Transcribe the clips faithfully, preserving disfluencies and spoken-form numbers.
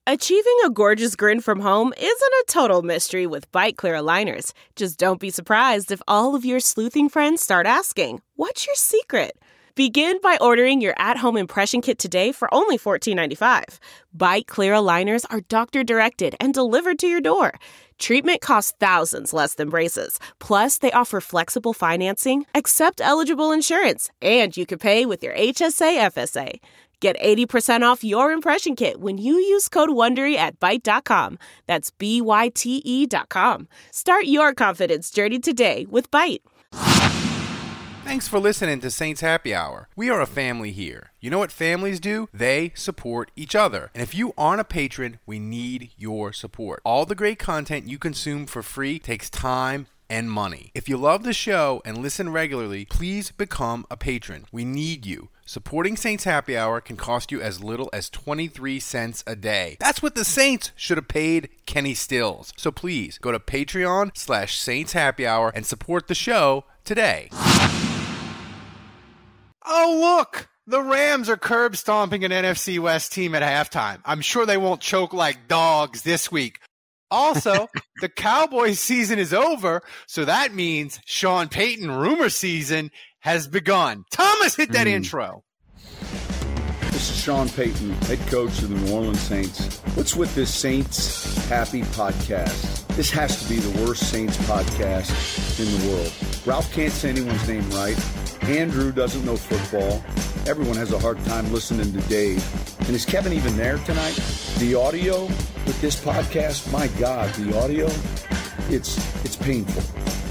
Achieving a gorgeous grin from home isn't a total mystery with Byte Clear aligners. Just don't be surprised if all of your sleuthing friends start asking, "What's your secret?" Begin by ordering your at-home impression kit today for only fourteen ninety-five. Byte Clear aligners are doctor-directed and delivered to your door. Treatment costs thousands less than braces. Plus, they offer flexible financing, accept eligible insurance, and you can pay with your H S A F S A. Get eighty percent off your impression kit when you use code WONDERY at byte dot com. That's B Y T E dot com. Start your confidence journey today with Byte. Thanks for listening to Saints Happy Hour. We are a family here. You know what families do? They support each other. And if you aren't a patron, we need your support. All the great content you consume for free takes time and money. If you love the show and listen regularly, please become a patron. We need you. Supporting Saints Happy Hour can cost you as little as twenty-three cents a day. That's what the Saints should have paid Kenny Stills. So please go to Patreon slash Saints Happy Hour and support the show today. Oh, look! The Rams are curb stomping an N F C West team at halftime. I'm sure they won't choke like dogs this week. Also, the Cowboys season is over, so that means Sean Payton rumor season has begun. Thomas, hit that mm. intro. This is Sean Payton, head coach of the New Orleans Saints. What's with this Saints Happy podcast? This has to be the worst Saints podcast in the world. Ralph can't say anyone's name right. Andrew doesn't know football. Everyone has a hard time listening to Dave. And is Kevin even there tonight? The audio with this podcast, my God, the audio, it's it's painful.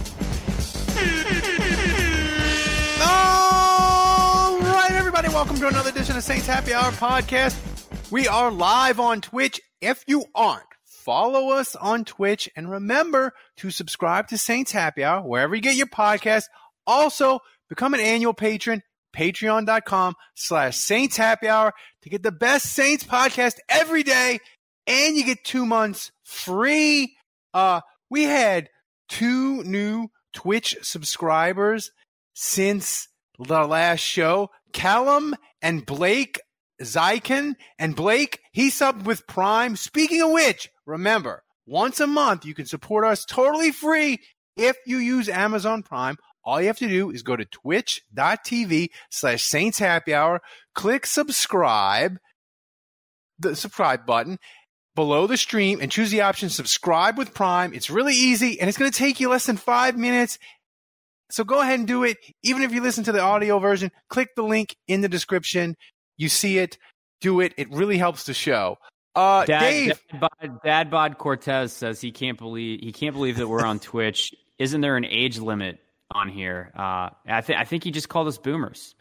All right, everybody, welcome to another edition of Saints Happy Hour podcast. We are live on Twitch. If you aren't, follow us on Twitch. And remember to subscribe to Saints Happy Hour wherever you get your podcast. Also, become an annual patron, patreon.com slash Saints Happy Hour to get the best Saints podcast every day. And you get two months free. Uh, we had two new Twitch subscribers since the last show. Callum and Blake Zykin. And Blake, he subbed with Prime. Speaking of which, remember, once a month you can support us totally free if you use Amazon Prime. All you have to do is go to twitch.tv slash Saints Happy Hour, click subscribe, the subscribe button below the stream, and choose the option subscribe with Prime. It's really easy, and it's going to take you less than five minutes. So go ahead and do it. Even if you listen to the audio version, click the link in the description. You see it. Do it. It really helps the show. Uh, Dad, Dave. Dad Bod, Dad Bod Cortez says he can't believe he can't believe that we're on Twitch. Isn't there an age limit on here? Uh, I think I think he just called us boomers.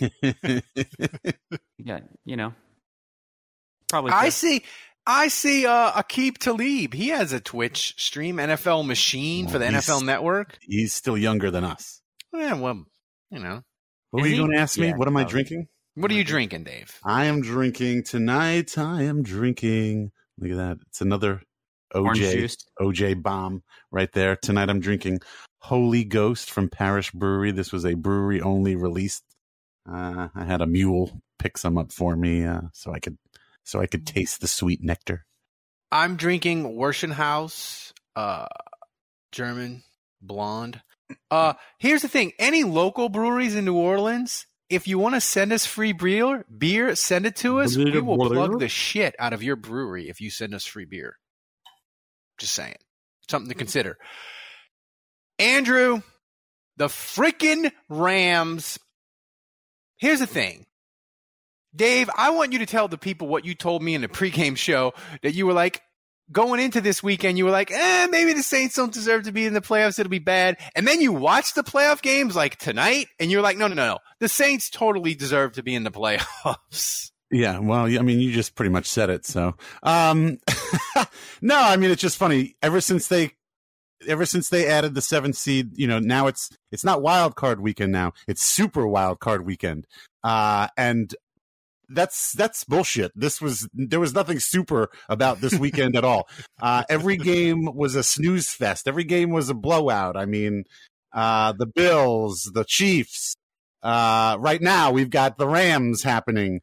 Yeah, you know, probably. I see. I see. Uh, Aqib Talib. He has a Twitch stream, N F L Machine well, for the N F L Network. He's still younger than us. Yeah, well, you know. What are you going to ask me? Yeah, what am I probably. drinking? What are you drinking, Dave? I am drinking tonight. I am drinking. Look at that. It's another O J O J bomb right there. Tonight I'm drinking Holy Ghost from Parish Brewery. This was a brewery only released. Uh, I had a mule pick some up for me, uh, so I could so I could taste the sweet nectar. I'm drinking Werschenhaus, uh, German blonde. Uh, here's the thing: any local breweries in New Orleans, if you want to send us free beer, beer, send it to us. We will plug the shit out of your brewery if you send us free beer. Just saying, something to consider. Andrew, the freaking Rams. Here's the thing. Dave, I want you to tell the people what you told me in the pregame show, that you were like, going into this weekend, you were like, eh, maybe the Saints don't deserve to be in the playoffs. It'll be bad. And then you watched the playoff games like tonight, and you're like, no, no, no, no. The Saints totally deserve to be in the playoffs. Yeah, well, I mean, you just pretty much said it. So, um, no, I mean, it's just funny. Ever since they, ever since they added the seventh seed, you know, now it's it's not wild card weekend. Now it's super wild card weekend, uh, and that's that's bullshit. This was there was nothing super about this weekend at all. Uh, every game was a snooze fest. Every game was a blowout. I mean, uh, the Bills, the Chiefs. Uh, right now, we've got the Rams happening.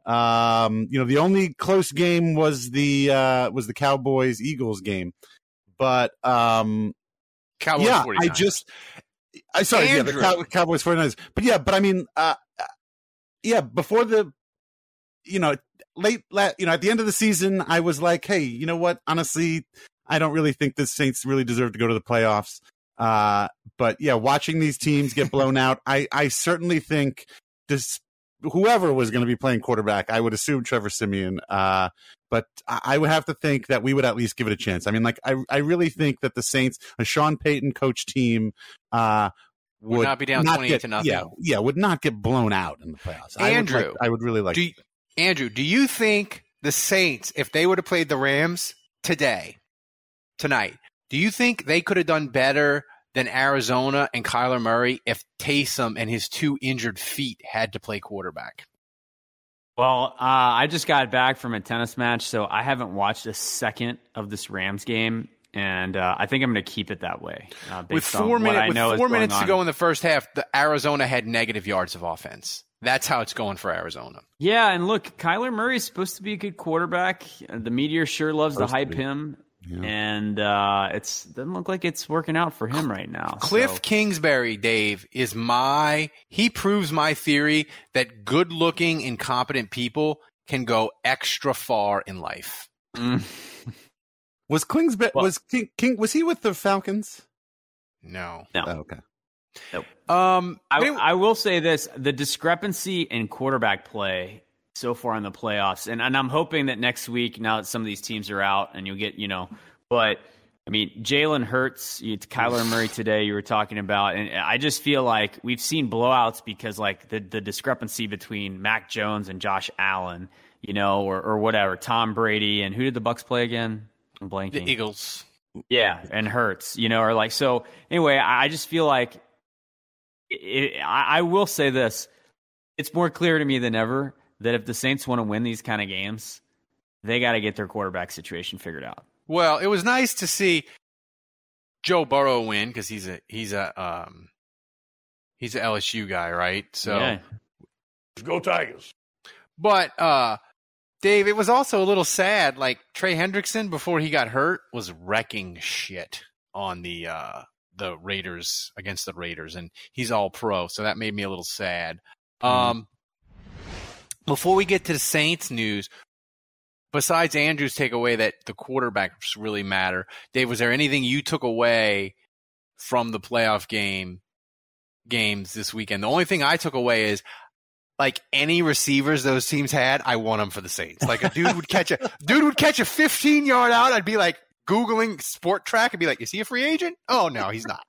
Um, you know, the only close game was the uh, was the Cowboys Eagles game, but um, Cowboys yeah, forty-nine. I just I sorry, Andrew. yeah, the Cow- Cowboys forty-niners. But yeah, but I mean, uh, yeah, before the, you know, late, you know, at the end of the season, I was like, hey, you know what? Honestly, I don't really think the Saints really deserve to go to the playoffs. Uh, but yeah, watching these teams get blown out, I, I certainly think this, whoever was going to be playing quarterback, I would assume Trevor Siemian. Uh, but I would have to think that we would at least give it a chance. I mean, like, I, I really think that the Saints, a Sean Payton coach team, uh, would, would not be down not twenty-eight get, to nothing. Yeah, yeah, would not get blown out in the playoffs. Andrew, I would, like, I would really like. Do you, Andrew, do you think the Saints, if they would have played the Rams today, tonight, do you think they could have done better than Arizona and Kyler Murray if Taysom and his two injured feet had to play quarterback? Well, uh, I just got back from a tennis match, so I haven't watched a second of this Rams game. And uh, I think I'm going to keep it that way. Uh, With four, minute, with four minutes to go in the first half, the Arizona had negative yards of offense. That's how it's going for Arizona. Yeah, and look, Kyler Murray is supposed to be a good quarterback. The media sure loves to hype him. Yeah. And uh, it's doesn't look like it's working out for him right now. Cliff so. Kingsbury, Dave, is my – he proves my theory that good-looking, incompetent people can go extra far in life. Mm. Was Kingsbury well, was King, King was he with the Falcons? No. No. Oh, okay. Nope. Um, I, it, I will say this: the discrepancy in quarterback play so far in the playoffs, and, and I'm hoping that next week, now that some of these teams are out, and you'll get, you know, but I mean, Jalen Hurts, you, Kyler Murray today, you were talking about, and I just feel like we've seen blowouts because like the the discrepancy between Mac Jones and Josh Allen, you know, or or whatever, Tom Brady, and who did the Bucs play again? I'm blanking. The Eagles. Yeah, and Hurts, you know, or like, so anyway, I just feel like it, I, I will say this. It's more clear to me than ever that if the Saints want to win these kind of games, they got to get their quarterback situation figured out. Well, it was nice to see Joe Burrow win because he's a he's a um he's a L S U guy, right? So yeah. Go Tigers. But uh Dave, it was also a little sad. Like Trey Hendrickson, before he got hurt, was wrecking shit on the uh, the Raiders against the Raiders, and he's all pro, so that made me a little sad. Mm. Um, before we get to the Saints news, besides Andrew's takeaway that the quarterbacks really matter, Dave, was there anything you took away from the playoff game games this weekend? The only thing I took away is, like, any receivers those teams had, I want them for the Saints. Like, a dude would catch a dude would catch a fifteen yard out. I'd be like Googling Sport Track and be like, is he a free agent? Oh no, he's not.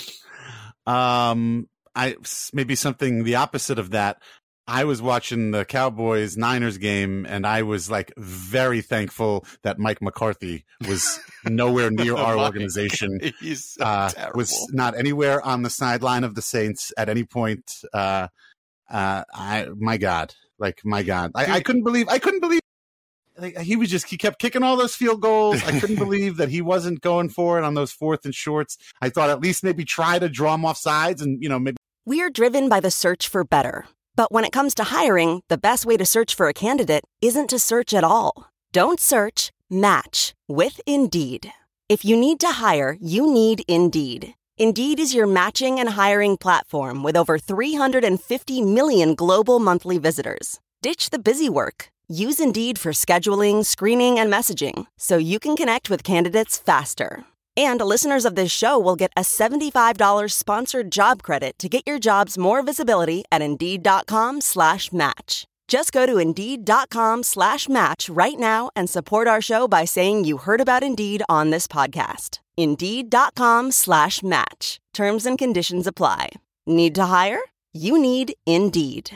Um, I maybe something the opposite of that. I was watching the Cowboys Niners game, and I was like very thankful that Mike McCarthy was nowhere near our organization. He's so uh, terrible. Was not anywhere on the sideline of the Saints at any point. Uh, Uh, I, my God, like, my God, I, I couldn't believe, I couldn't believe, like, he was just, he kept kicking all those field goals. I couldn't believe that he wasn't going for it on those fourth and shorts. I thought at least maybe try to draw him off sides and, you know, maybe. We're driven by the search for better, but when it comes to hiring, the best way to search for a candidate isn't to search at all. Don't search, match with Indeed. If you need to hire, you need Indeed. Indeed is your matching and hiring platform with over three hundred fifty million global monthly visitors. Ditch the busy work. Use Indeed for scheduling, screening, and messaging so you can connect with candidates faster. And listeners of this show will get a seventy-five dollars sponsored job credit to get your jobs more visibility at Indeed.com slash match. Just go to Indeed.com slash match right now and support our show by saying you heard about Indeed on this podcast. Indeed.com slash match. Terms and conditions apply. Need to hire? You need Indeed.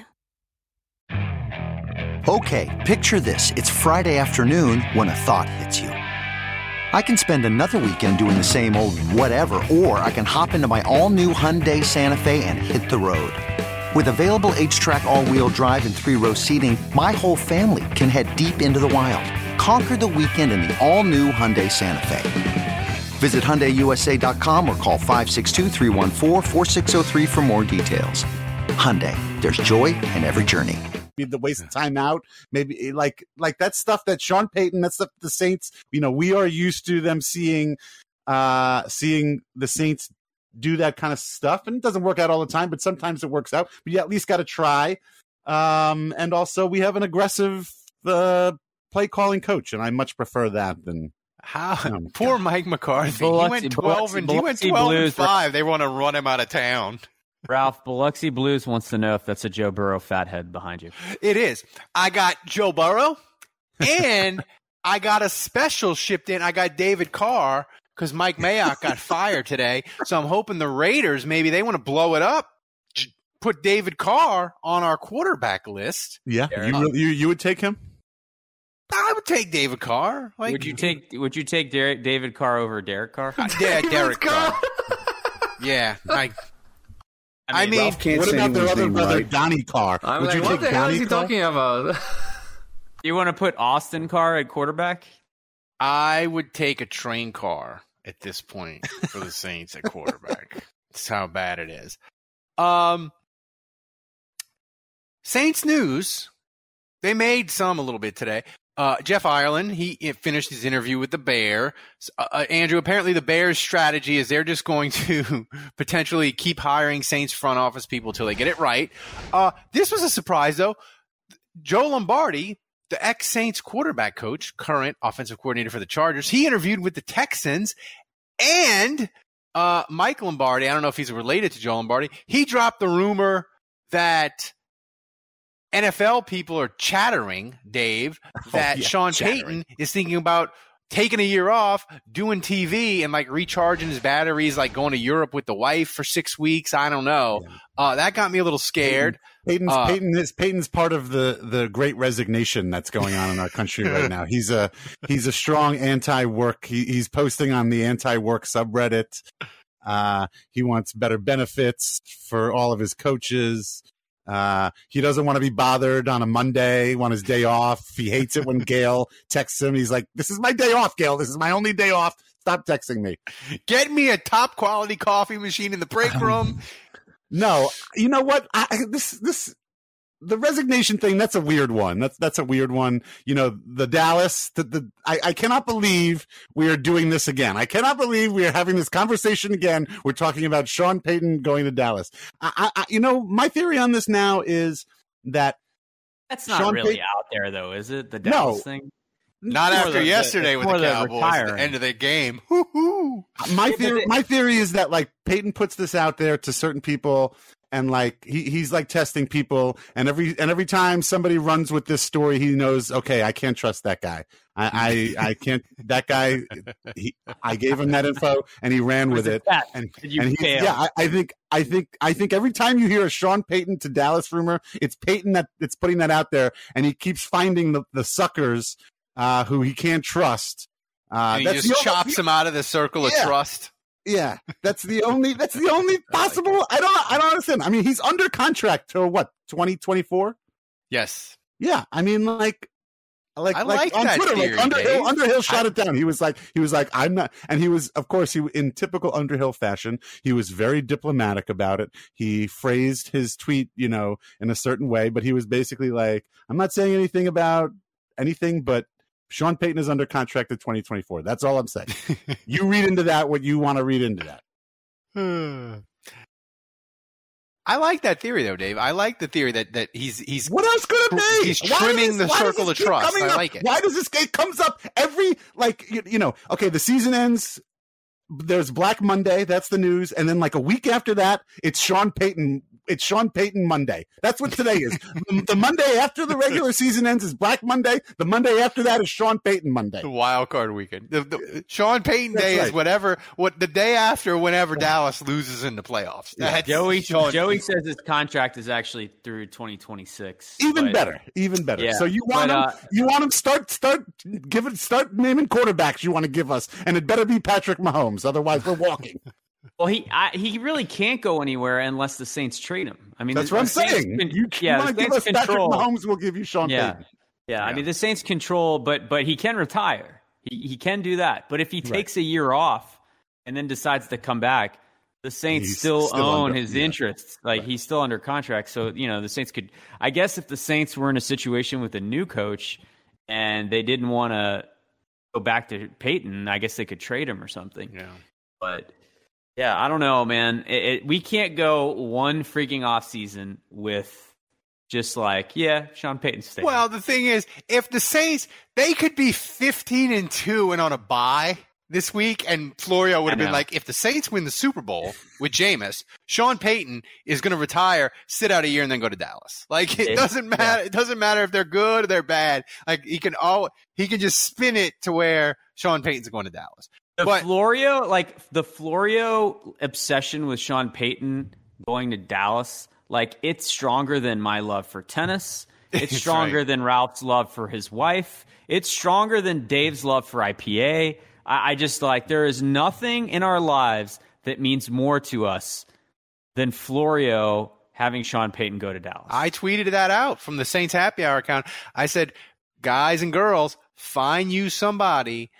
Okay, picture this. It's Friday afternoon when a thought hits you. I can spend another weekend doing the same old whatever, or I can hop into my all-new Hyundai Santa Fe and hit the road. With available H-Track all-wheel drive and three-row seating, my whole family can head deep into the wild. Conquer the weekend in the all-new Hyundai Santa Fe. Visit Hyundai U S A dot com or call five six two, three one four, four six zero three for more details. Hyundai, there's joy in every journey. be the waste of time out. Maybe like like that stuff that Sean Payton, that's stuff the Saints, you know, we are used to them seeing uh, seeing the Saints do that kind of stuff. And it doesn't work out all the time, but sometimes it works out. But you at least got to try. Um, and also we have an aggressive uh, play calling coach, and I much prefer that than how oh poor God. Mike McCarthy. Biloxi, he went twelve Biloxi, and he went Biloxi twelve Blues, and five. They want to run him out of town. Ralph, Biloxi Blues wants to know if that's a Joe Burrow fathead behind you. It is. I got Joe Burrow, and I got a special shipped in. I got David Carr because Mike Mayock got fired today. So I'm hoping the Raiders, maybe they want to blow it up, put David Carr on our quarterback list. Yeah, you, really, you you would take him? I would take David Carr. Like, would you take Would you take Derek, David Carr over Derek Carr? Yeah, Derek Carr. Yeah, I. I mean, I mean what about their other brother, right? Donnie Carr? I'm would like, you what take the hell Donnie is he Carr? talking about? You want to put Austin Carr at quarterback? I would take a train car at this point for the Saints at quarterback. That's how bad it is. Um, Saints news. They made some a little bit today. Uh, Jeff Ireland, he finished his interview with the Bear. Uh, Andrew, apparently the Bears' strategy is they're just going to potentially keep hiring Saints front office people till they get it right. Uh, this was a surprise, though. Joe Lombardi, the ex-Saints quarterback coach, current offensive coordinator for the Chargers, he interviewed with the Texans, and uh, Mike Lombardi, I don't know if he's related to Joe Lombardi, he dropped the rumor that N F L people are chattering, Dave, that oh, yeah, Sean chattering. Payton is thinking about taking a year off, doing T V, and like recharging his batteries, like going to Europe with the wife for six weeks. I don't know. Yeah. Uh, that got me a little scared. Peyton's, uh, Peyton is Peyton's part of the, the great resignation that's going on in our country right now. He's a he's a strong anti-work. He, he's posting on the anti-work subreddit. Uh, he wants better benefits for all of his coaches. Uh, he doesn't want to be bothered on a Monday, on his day off. He hates it when Gail texts him. He's like, this is my day off, Gail. This is my only day off. Stop texting me. Get me a top quality coffee machine in the break room. No, you know what? I, this, this, the resignation thing, that's a weird one. That's, that's a weird one. You know, the Dallas, the, the, I, I cannot believe we are doing this again. I cannot believe we are having this conversation again. We're talking about Sean Payton going to Dallas. I, I, you know, my theory on this now is that that's not Sean really Payton, out there though, is it? The Dallas no, thing? Not after the, yesterday the, with the Cowboys at the end of the game. Woo-hoo. My theory, my theory is that like Payton puts this out there to certain people. And like he, he's like testing people, and every and every time somebody runs with this story, he knows, okay, I can't trust that guy. I I, I can't. That guy, he, I gave him that info, and he ran with it. And, and he, yeah, I, I think I think I think every time you hear a Sean Payton to Dallas rumor, it's Payton that it's putting that out there, and he keeps finding the, the suckers uh, who he can't trust. Uh, and he that's just the chops only, them out of the circle of yeah. trust. Yeah, that's the only that's the only possible. I don't I don't understand. I mean, he's under contract till what, twenty twenty-four? Yes. Yeah, I mean, like, like, I like, like on that Twitter, theory, like Underhill, Dave. Underhill shot I, it down. He was like, he was like, I'm not, and he was, of course, he in typical Underhill fashion, he was very diplomatic about it. He phrased his tweet, you know, in a certain way, but he was basically like, I'm not saying anything about anything, but Sean Payton is under contract at twenty twenty-four. That's all I'm saying. You read into that what you want to read into that. I like that theory, though, Dave. I like the theory that, that he's he's what else could it be? He's Why trimming this, the circle of trust. I up? like it. Why does this game comes up every like you, you know? Okay, the season ends. There's Black Monday. That's the news, and then like a week after that, it's Sean Payton. It's Sean Payton Monday. That's what today is. the, the Monday after the regular season ends is Black Monday. The Monday after that is Sean Payton Monday. The wild card weekend. The, the, Sean Payton That's Day right. is whatever. What the day after, whenever Dallas loses in the playoffs. Yeah. Joey Sean Joey says his contract is actually through twenty twenty-six. Even but, better. Even better. Yeah, so you want but, him? uh, You want him start start give it start naming quarterbacks you want to give us, and it better be Patrick Mahomes. Otherwise, we're walking. Well, he I, he really can't go anywhere unless the Saints trade him. I mean, that's the, what I'm the Saints saying. Can, you yeah, you want to give us control. Patrick Mahomes, we'll give you Sean yeah. Payton. Yeah, yeah, I mean the Saints control, but but he can retire. He he can do that. But if he takes right. a year off and then decides to come back, the Saints He's still, still own under- his yeah. interests. Like Right. he's still under contract. So, you know, the Saints could, I guess if the Saints were in a situation with a new coach and they didn't want to go back to Peyton, I guess they could trade him or something. Yeah. But yeah, I don't know, man. It, it, we can't go one freaking offseason with just like, yeah, Sean Payton stay. Well, the thing is, if the Saints, they could be fifteen and two and on a bye this week, and Florio would have I been know. like, if the Saints win the Super Bowl with Jameis, Sean Payton is going to retire, sit out a year, and then go to Dallas. Like, it Yeah. doesn't matter. It doesn't matter if they're good or they're bad. Like, he can all he can just spin it to where Sean Payton's going to Dallas. The But Florio, like the Florio obsession with Sean Payton going to Dallas, like it's stronger than my love for tennis. It's That's stronger right. than Ralph's love for his wife. It's stronger than Dave's love for I P A. I, I just like there is nothing in our lives that means more to us than Florio having Sean Payton go to Dallas. I tweeted that out from the Saints Happy Hour account. I said, guys and girls, find you somebody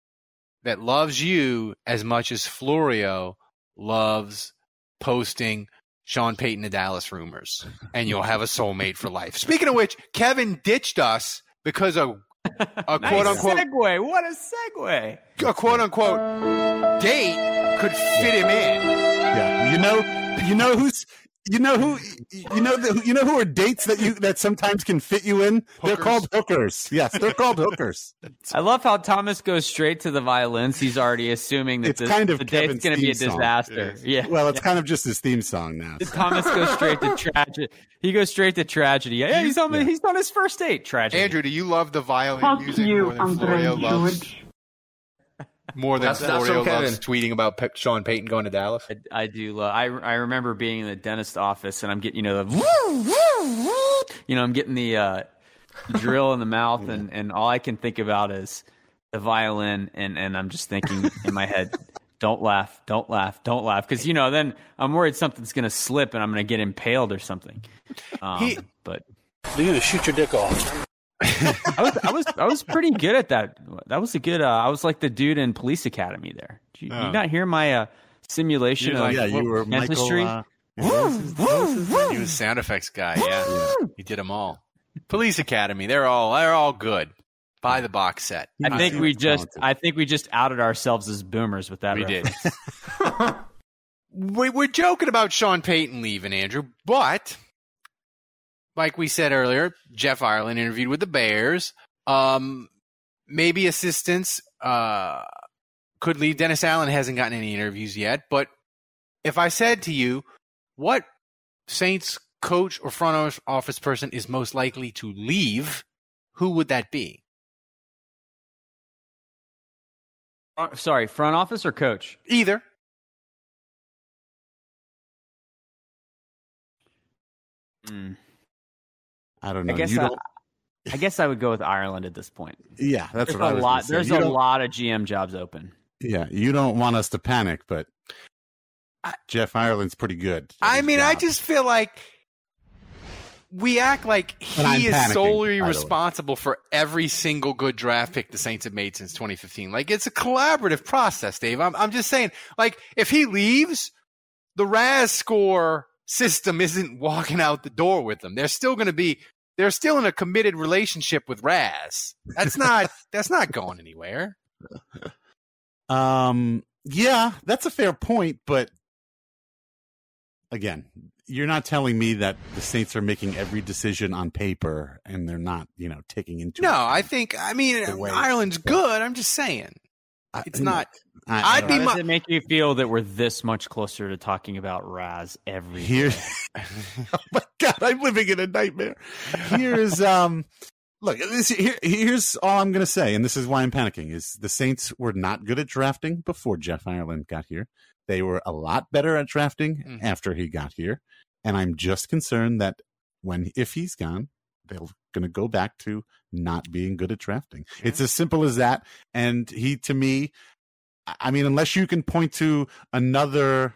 that loves you as much as Florio loves posting Sean Payton to Dallas rumors, and you'll have a soulmate for life. Speaking of which, Kevin ditched us because a, a nice quote unquote segue. What a segue. a quote unquote date could fit him in. Yeah, you know, you know who's, you know who, you know, the, you know who are dates that you that sometimes can fit you in. They're Hookers. called hookers. Yes, they're called hookers. I love how Thomas goes straight to the violins. He's already assuming that It's this, kind of the date's Kevin's going to be a theme song. disaster. Yeah. Well, it's kind of just his theme song now. Thomas goes straight to tragedy. He goes straight to tragedy. Yeah, he's on Yeah. he's on his first date. Tragedy. Andrew, do you love the violin Fuck music you, more than Andre Florio loves? George. More than That's- that's Florio from loves tweeting about Pe- Sean Payton going to Dallas? I, I do love. I I remember being in the dentist office and I'm getting you know the woo, woo, woo, you know I'm getting the uh, drill in the mouth and, and all I can think about is the violin and, and I'm just thinking in my head, don't laugh, don't laugh, don't laugh because you know then I'm worried something's gonna slip and I'm gonna get impaled or something. Um, He- but You're gonna shoot your dick off. I was I was I was pretty good at that. That was a good. Uh, I was like the dude in Police Academy there. Did you, Oh. you not hear my uh, simulation You're of like- Yeah, you were dentistry? Michael. Uh, He was sound effects guy, yeah. He did them all. Police Academy, they're all they're all good. Buy the box set. I He think was we just talented. I think we just outed ourselves as boomers with that. We did. reference. we, we're joking about Sean Payton leaving, Andrew, but like we said earlier, Jeff Ireland interviewed with the Bears. Um, maybe assistants uh, could leave. Dennis Allen hasn't gotten any interviews yet, but if I said to you, what Saints coach or front office person is most likely to leave, who would that be? Uh, Sorry, front office or coach? Either. Mm. I don't know. I guess you I, don't, I guess I would go with Ireland at this point. yeah, that's There's what I a was lot. gonna say. There's You a don't- lot of G M jobs open. Yeah, you don't want us to panic, but I- Jeff Ireland's pretty good. at I his mean, I job. just feel like we act like But I'm he is panicking, solely by the way. responsible for every single good draft pick the Saints have made since twenty fifteen. Like, it's a collaborative process, Dave. I'm, I'm just saying, like, if he leaves, the Raz score system isn't walking out the door with them. They're still going to be, they're still in a committed relationship with Raz. That's not, that's not going anywhere. Um, yeah, that's a fair point, but again, you're not telling me that the Saints are making every decision on paper and they're not, you know, taking into No, account I think, I mean, the way- Ireland's good. I'm just saying. I- It's not. I, I I'd don't be How know. does my- it make you feel that we're this much closer to talking about Raz every Here, day? oh my God, I'm living in a nightmare. Here's um, look, this, here, here's all I'm gonna say, and this is why I'm panicking: is the Saints were not good at drafting before Jeff Ireland got here. They were a lot better at drafting Mhm. after he got here, and I'm just concerned that when if he's gone, they're gonna go back to not being good at drafting. It's as simple as that. And he, to me, I mean, unless you can point to another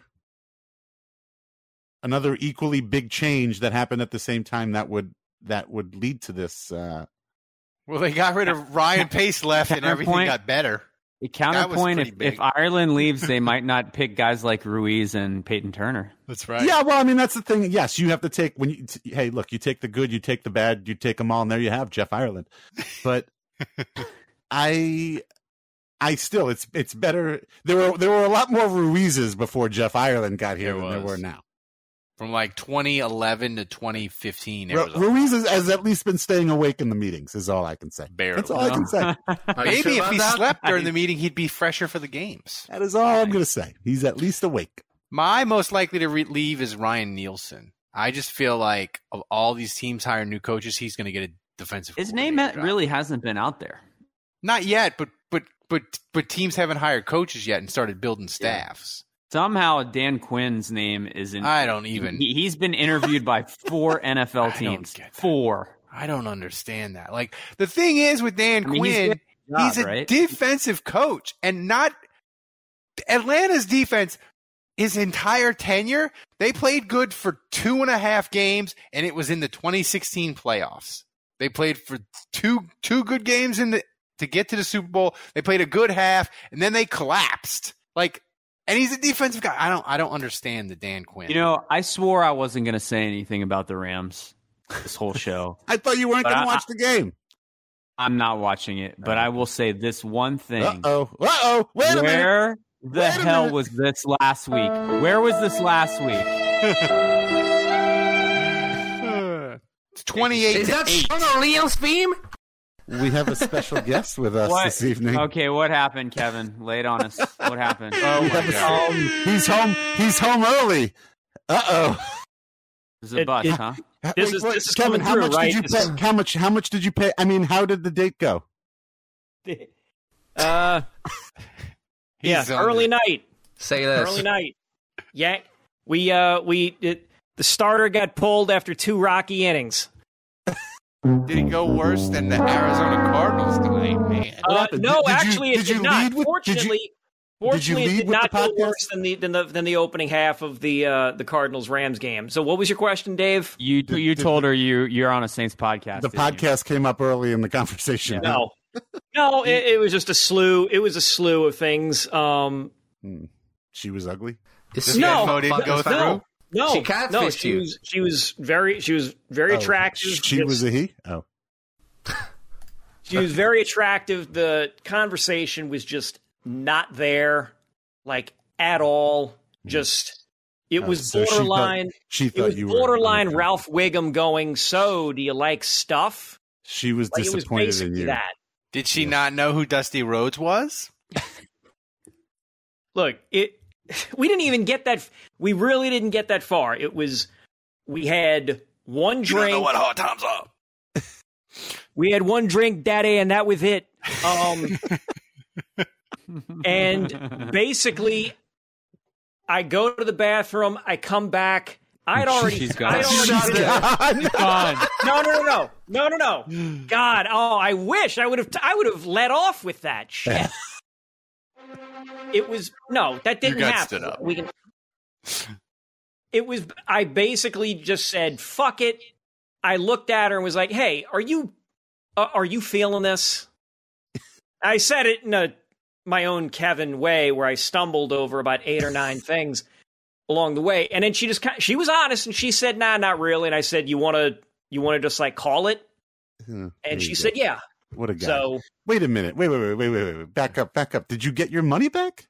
another equally big change that happened at the same time that would that would lead to this. Uh, Well, they got rid of Ryan Pace left and everything Counterpoint. got better. Counterpoint, if, if Ireland leaves, they might not pick guys like Ruiz and Peyton Turner. That's right. Yeah, well, I mean, that's the thing. Yes, you have to take when you. T- hey, look, you take the good, you take the bad, you take them all, and there you have Jeff Ireland. But I, I still, it's it's better. There were there were a lot more Ruizes before Jeff Ireland got here there than was. there were now. From like twenty eleven to twenty fifteen. Ru- Ruiz has, has at least been staying awake in the meetings, is all I can say. Barely. That's all I can say. Maybe if he that? slept during the meeting, he'd be fresher for the games. That is all I'm going to say. He's at least awake. My most likely to re- leave is Ryan Nielsen. I just feel like of all these teams hire new coaches, he's going to get a defensive. His name job. really hasn't been out there. Not yet, but but but but teams haven't hired coaches yet and started building staffs. Yeah. Somehow Dan Quinn's name isn't. I don't even. He, he's been interviewed by four N F L teams. Four. I don't understand that. Like the thing is with Dan I mean, Quinn, he's, job, he's a right? defensive coach and not Atlanta's defense. His entire tenure, they played good for two and a half games, and it was in the twenty sixteen playoffs. They played for two two good games in the to get to the Super Bowl. They played a good half, and then they collapsed. Like. And he's a defensive guy. I don't I don't understand the Dan Quinn. You know, I swore I wasn't going to say anything about the Rams this whole show. I thought you weren't going to watch the game. I'm not watching it, but I will say this one thing. Uh-oh. Uh-oh. Wait a minute. Where the Wait hell minute. was this last week? Where was this last week? It's twenty-eight Is to that eight. Sean O'Leal's theme? We have a special guest with us What? this evening. Okay, what happened, Kevin? Lay it on us. What happened? Oh, my God. Um, he's home. He's home early. Uh-oh. This is a bust, it- huh? This Wait, is- wait, this is Kevin, coming how through, much right? did you This pay? is- How much how much did you pay? I mean, how did the date go? Uh, yeah, He's on early it. night. Say this. Early night. Yeah, we uh we it, the starter got pulled after two rocky innings. Did it go worse than the Arizona Cardinals tonight, man? Uh, happened? no, Did- did you- actually, it did did, you not. lead with- did you- fortunately, did you fortunately, lead it did with not the go podcast? worse than the than the than the opening half of the uh, the Cardinals Rams game. So, what was your question, Dave? You you told her you you're on a Saints podcast. The didn't you? podcast came up early in the conversation. No, no, it, it was just a slew. It was a slew of things. Um, Hmm. She was ugly. This No, Memo didn't but- go but- through? no, no, She no. catfished She you. was she was very she was very Oh, attractive. She Just- was a he? Oh. She was very attractive. The conversation was just not there, like at all. Just it Oh, was so she thought- borderline. She It thought was you were borderline okay. Ralph Wiggum going. So, do you like stuff? She was Like, it was disappointed in basically you. that. Did she not know who Dusty Rhodes was? Look, it. We didn't even get that. We really didn't get that far. It was. We had one drink. hard times are. We had one drink, Daddy, and that was it. Um, and basically, I go to the bathroom. I come back. I'd already. She's gone. I'd already She's gone. no, no, no, no, no, no, no. God, oh, I wish I would have. I would have let off with that shit. It was no, that didn't got happen. stood up. We can. It was. I basically just said, "Fuck it." I looked at her and was like, "Hey, are you, uh, are you feeling this?" I said it in a my own Kevin way, where I stumbled over about eight or nine things along the way, and then she just kind she was honest and she said, "Nah, not really." And I said, "You want to, you want to just like call it?" Hmm, there And you she go. said, "Yeah." What a guy. So Wait a minute. Wait, wait, wait, wait, wait, wait. Back up, back up. Did you get your money back?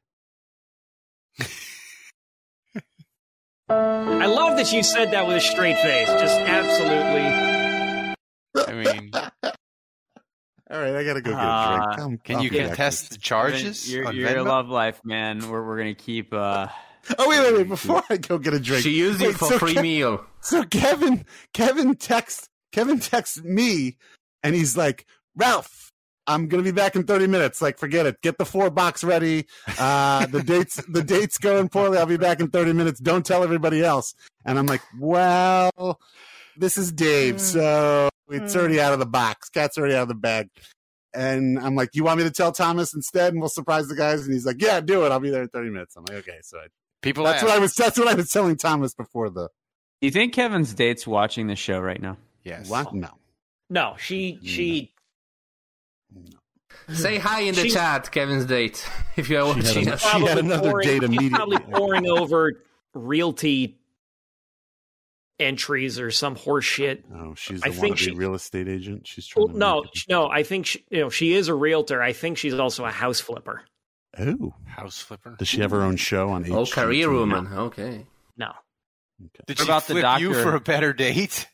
I love that you said that with a straight face. Just absolutely. I mean, All right, I gotta go get a Uh, drink. Come, can I'll you be back. contest the charges? Your, on your Venmo? love life, man. We're we're gonna keep. Uh, Oh wait, wait, wait! Before I go get a drink, She used you Wait, for so free Ke- meal. So Kevin, Kevin texts, Kevin texts me, and he's like, "Ralph, I'm gonna be back in thirty minutes. Like, forget it. Get the four box ready. Uh, the dates, the date's going poorly. I'll be back in thirty minutes. Don't tell everybody else." And I'm like, "Well, this is Dave, so it's already out of the box. Cat's already out of the bag." And I'm like, "You want me to tell Thomas instead, and we'll surprise the guys?" And he's like, "Yeah, do it. I'll be there in thirty minutes." I'm like, "Okay." So I, People that's ask. what I was. That's what I was telling Thomas before the. do you think Kevin's date's watching the show right now? Yes. What? No. No, she she Say hi in the She- chat, Kevin's date, if you are She had watching a- us. she had Probably another pouring- date she's immediately. probably pouring over realty entries or some horse shit. Oh, she's I the think wannabe she- real estate agent. She's trying Well, to no, make it- no. I think she, you know she is a realtor. I think she's also a house flipper. Oh, House flipper. does she have her own show on? Oh, H G T V? career woman. Okay. No, Did What she about the flip you doctor? for a better date?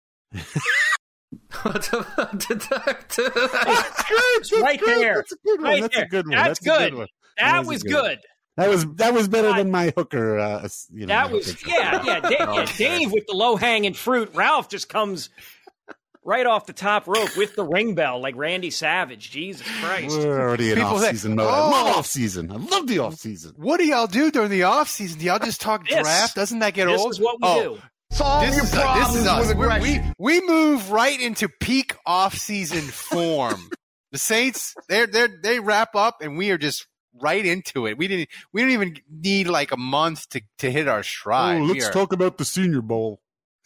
What about the doctor? right there, That's a good one. right That's there. a good one. That's, That's a good. good one. That That is a was good good. one. That was that was better than my hooker. Uh, you know, That my was hooker. yeah, yeah. Dave, yeah, Dave with the low hanging fruit. Ralph just comes right off the top rope with the ring bell like Randy Savage. Jesus Christ! We're already in People off say, season mode. I "Oh." love off season. I love the off season. What do y'all do during the off season? Do y'all just talk This- draft? Doesn't that get This old? is what we oh, do. This is, uh, this is us. We're- We we move right into peak off season form. The Saints, they they they wrap up, and we are just right into it. We didn't we don't even need like a month to, to hit our stride. Oh, We let's are- talk about the Senior Bowl.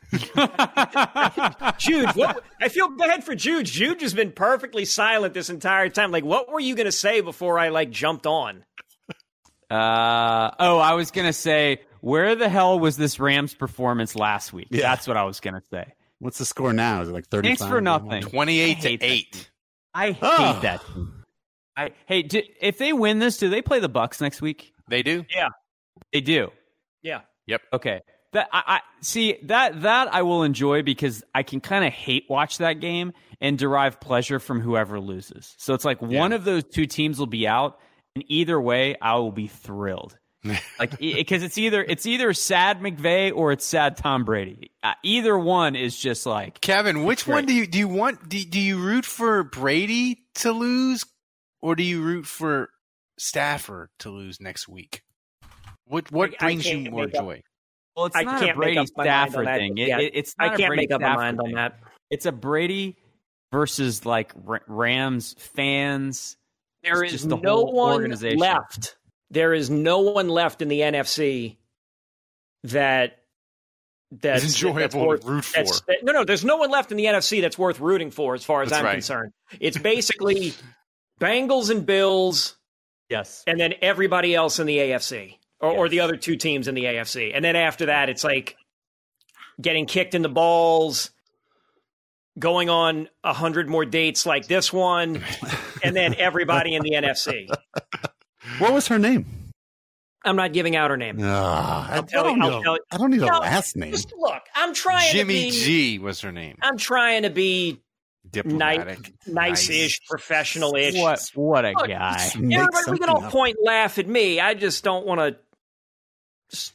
Jude, what, I feel bad for Jude. Jude has been perfectly silent this entire time. Like, what were you going to say before I like jumped on? Uh, oh, I was going to say, where the hell was this Rams performance last week? Yeah. That's what I was going to say. What's the score now? Is it like thirty-five? Thanks for nothing. twenty-eight I to hate that eight. team. I hate Oh. that team. I, hey, do, if they win this, do they play the Bucks next week? They do. Yeah, They do. yeah. Okay. That I, I see that that I will enjoy because I can kind of hate watch that game and derive pleasure from whoever loses. So it's like one of those two teams will be out, and either way, I will be thrilled. Like because it's either it's either sad McVay or it's sad Tom Brady. Uh, either one is just like Kevin, which one do you do you want? Do, do you root for Brady to lose, or do you root for Stafford to lose next week? What what I- I brings you can't more make up- joy? well, it's I not can't a make Brady up my mind on Stafford that thing. It, yet. it, it's I not a can't Brady make up my Stafford mind on thing. that. It's a Brady versus like R- Rams fans. There It's is just the no whole one organization. left. There is no one left in the N F C that that's It's enjoyable that's to worth, root for. that's- that- no, no, there's no one left in the N F C that's worth rooting for, as far as That's I'm right. concerned. It's basically Bengals and Bills, Yes. and then everybody else in the A F C, or, or the other two teams in the A F C, and then after that, it's like getting kicked in the balls, going on a hundred more dates like this one, and then everybody in the N F C. What was her name? I'm not giving out her name. Ah, I, I'll tell don't you- I'll know. tell you- I don't need a No, last name. Just look, I'm trying Jimmy to be. G was her name. I'm trying to be Diplomatic, nice, nice-ish, professional-ish. What what a Look, guy. Just make Everybody, we something can all up. point and laugh at me. I just don't want to. Just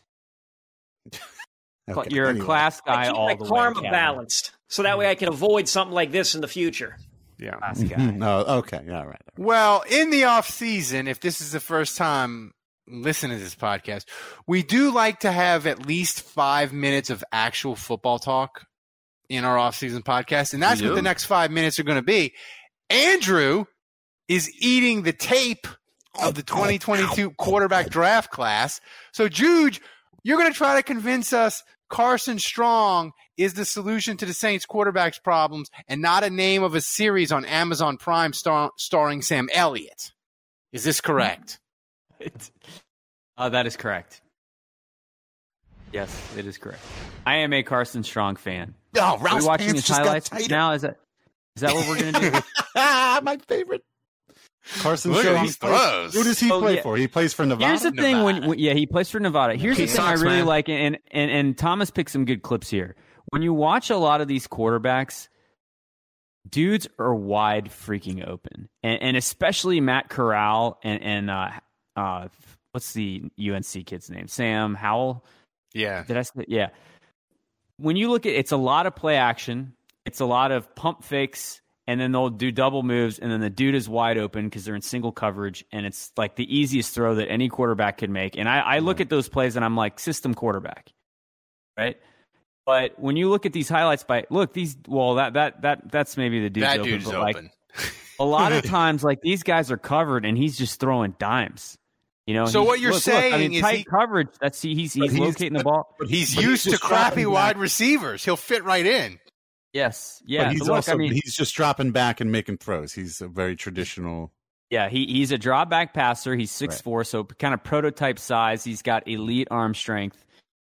Okay, You're anyway. a class I guy keep all my the karma way. Kevin. balanced, so that way I can avoid something like this in the future. Yeah. Class guy. Mhm. Oh, okay. Yeah, all right. Well, in the off season, if this is the first time listening to this podcast, we do like to have at least five minutes of actual football talk in our off season podcast, and that's We what do. the next five minutes are going to be. Andrew is eating the tape of the twenty twenty-two quarterback draft class. So, Jude, you're going to try to convince us Carson Strong is the solution to the Saints quarterbacks problems and not a name of a series on Amazon Prime star- starring Sam Elliott. Is this correct? Uh, that is correct. Yes, it is correct. I am a Carson Strong fan. Oh, Are we Ralph's watching pants his just got highlights tighter. now? Is that is that what we're gonna do? My favorite. Carson Look at Strong these plays- throws. Who does he Oh, play yeah. for? He plays for Nevada. Here's the thing: when, when yeah, he plays for Nevada. Here's He the thing sucks, I really man. like, and, and and Thomas picked some good clips here. When you watch a lot of these quarterbacks, dudes are wide freaking open, and, and especially Matt Corral and and uh, uh, what's the U N C kid's name? Sam Howell. Yeah. Did I say yeah? When you look at it's a lot of play action, it's a lot of pump fakes, and then they'll do double moves, and then the dude is wide open because they're in single coverage, and it's like the easiest throw that any quarterback could make. And I, I look at those plays and I'm like, system quarterback, right? But when you look at these highlights by look these well that that that that's maybe the dude's That open, dude's but like open. a lot of times like these guys are covered and he's just throwing dimes. You know, So he's- what you're look, look, I saying mean, is tight he- coverage. That's he's he's, he's- locating the ball. He's But he's used to just crappy dropping wide back. receivers. He'll fit right in. Yes, yeah. But he's but look, also I mean, he's just dropping back and making throws. He's a very traditional. Yeah, he he's a drop back passer. He's six four, right. So kind of prototype size. He's got elite arm strength.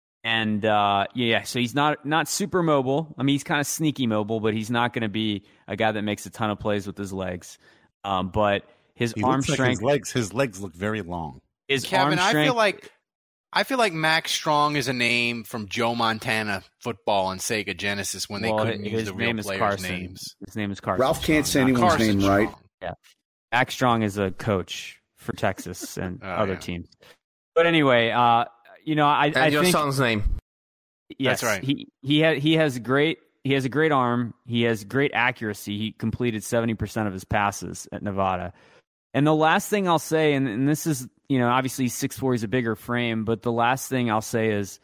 And uh, yeah, so he's not not super mobile. I mean, he's kind of sneaky mobile, but he's not going to be a guy that makes a ton of plays with his legs. Um, but his he arm looks like strength, his legs, his legs look very long. His Kevin, arm strength, I feel like I feel like Max Strong is a name from Joe Montana football and Sega Genesis when they well, couldn't his use the name real is players' Carson. names. His name is Carson. Ralph can't say Strong, anyone's Carson name right. Strong. Yeah, Max Strong is a coach for Texas and oh, other yeah. teams. But anyway, uh, you know, I, And I your think son's name. yes, That's right. He he ha- he has great he has a great arm. He has great accuracy. He completed seventy percent of his passes at Nevada. And the last thing I'll say, and, and this is, you know, obviously six four, he's a bigger frame, but the last thing I'll say is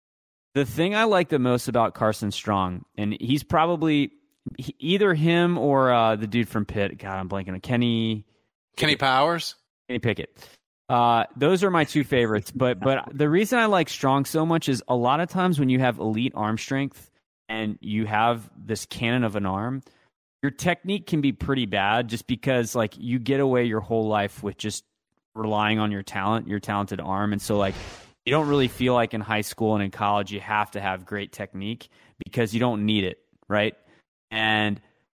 the thing I like the most about Carson Strong, and he's probably he, either him or uh, the dude from Pitt. God, I'm blanking on Kenny. Kenny Powers? Kenny Pickett. Uh, those are my two favorites. But but the reason I like Strong so much is a lot of times when you have elite arm strength and you have this cannon of an arm, your technique can be pretty bad just because like you get away your whole life with just relying on your talent, your talented arm. And so like you don't really feel like in high school and in college you have to have great technique because you don't need it, right? And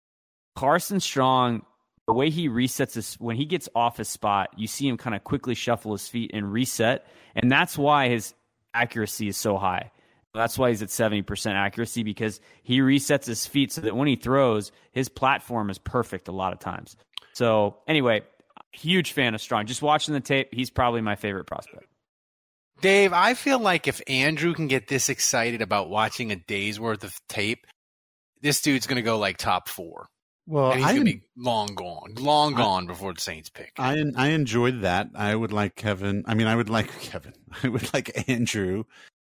Carson Strong, the way he resets his, when he gets off his spot, you see him kind of quickly shuffle his feet and reset. And that's why his accuracy is so high. That's why he's at seventy percent accuracy because he resets his feet so that when he throws, his platform is perfect a lot of times. So anyway, huge fan of Strong. Just watching the tape, he's probably my favorite prospect. Dave, I feel like if Andrew can get this excited about watching a day's worth of tape, this dude's going to go like top four. Well, and he's I going to en- be long gone, long I- gone before the Saints pick. I en- I enjoyed that. I would like Kevin. I mean, I would like Kevin. I would like Andrew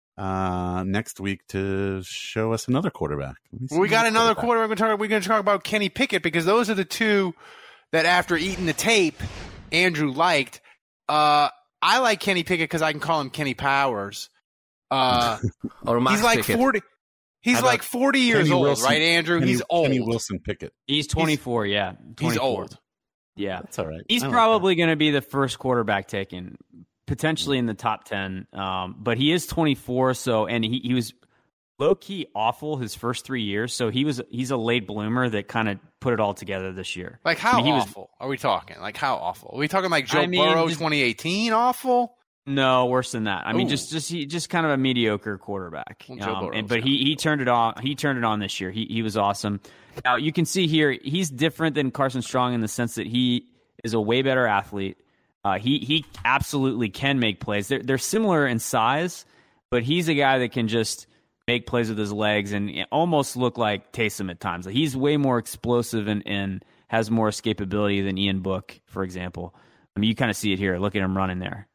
uh, next week to show us another quarterback. Well, we got another quarterback. We're talk- we're going to talk about Kenny Pickett because those are the two that after eating the tape, Andrew liked. Uh, I like Kenny Pickett because I can call him Kenny Powers. Uh, or Max he's like Pickett. forty. He's How like about forty years Kenny old, Wilson? right, Andrew? Kenny, he's old. Kenny Wilson Pickett. He's twenty-four, yeah. He's twenty-four. old. Yeah. That's all right. He's I like probably going to be the first quarterback taken, potentially in the top ten. Um, but he is twenty-four, so and he, he was low key awful his first three years. So he was he's a late bloomer that kind of put it all together this year. Like how I mean, he was- awful are we talking? Like how awful? Are we talking like Joe I mean, Burrow just- twenty eighteen awful? No, worse than that. I mean, Ooh. just just he, just kind of a mediocre quarterback. Well, Joe Um, Burrow's and, but got he, he turned it on. He turned it on this year. He he was awesome. Now you can see here he's different than Carson Strong in the sense that he is a way better athlete. Uh, he he absolutely can make plays. They're they're similar in size, but he's a guy that can just make plays with his legs and almost look like Taysom at times. Like he's way more explosive and, and has more escapability than Ian Book, for example. I mean, you kind of see it here. Look at him running there.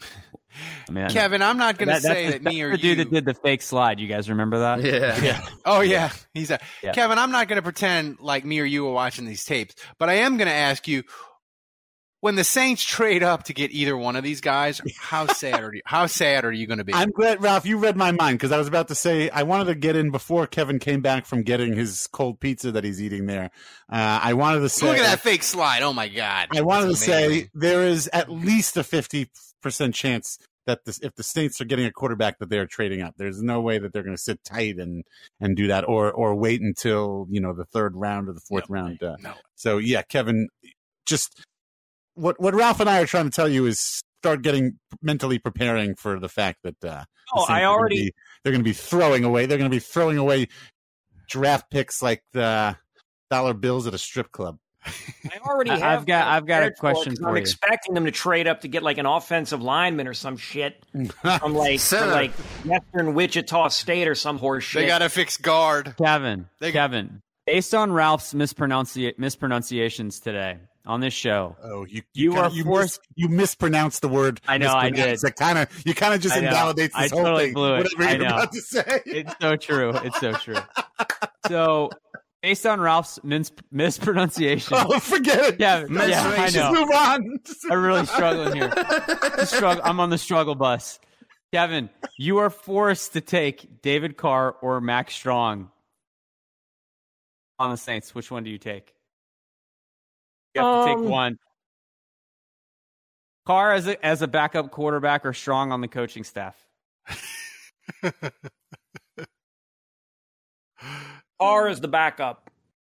I mean, Kevin, I'm not going to that- say that's that the, me that's or the dude you. that did the fake slide. You guys remember that? Yeah. Yeah. Oh yeah. He's a Yeah. Kevin. I'm not going to pretend like me or you are watching these tapes, but I am going to ask you: when the Saints trade up to get either one of these guys, how sad are you? How sad are you going to be? I'm glad, Ralph, you read my mind because I was about to say I wanted to get in before Kevin came back from getting his cold pizza that he's eating there. Uh, I wanted to say, Look at that fake slide! Oh my God! I wanted to That's say amazing. there is at least a fifty percent chance that this, if the Saints are getting a quarterback that they're trading up, there's no way that they're going to sit tight and, and do that or, or wait until, you know, the third round or the fourth No, round. Uh, no. So yeah, Kevin, just what, what Ralph and I are trying to tell you is start getting mentally preparing for the fact that, uh, the Oh, Saints I are gonna already- be- they're going to be throwing away. They're going to be throwing away draft picks like the dollar bills at a strip club. I already I- have. I've got- that I've got a prepared for it, question 'cause for I'm you. expecting them to trade up to get like an offensive lineman or some shit from like Center. from like Western Wichita State or some horse shit. They got to fix guard. Kevin, They- Kevin, based on Ralph's mispronunci- mispronunciations today on this show, Oh, you You kinda- are you forced- mis- you mispronounced the word. I know, I mispronounced. did. That kind of you kind of just I know. invalidates I this whole totally thing. blew it. Whatever I you're know. about to say. it's so true. It's so true. So, based on Ralph's mis- mispronunciation, Oh, forget it. yeah, yeah, I Menstruation. know. Just move on. Just- I'm really struggling here. The struggle, I'm on the struggle bus. Kevin, you are forced to take David Carr or Max Strong. on the Saints? Which one do you take? You have to Um, take one. Carr as a as a backup quarterback or Strong on the coaching staff? R is the backup.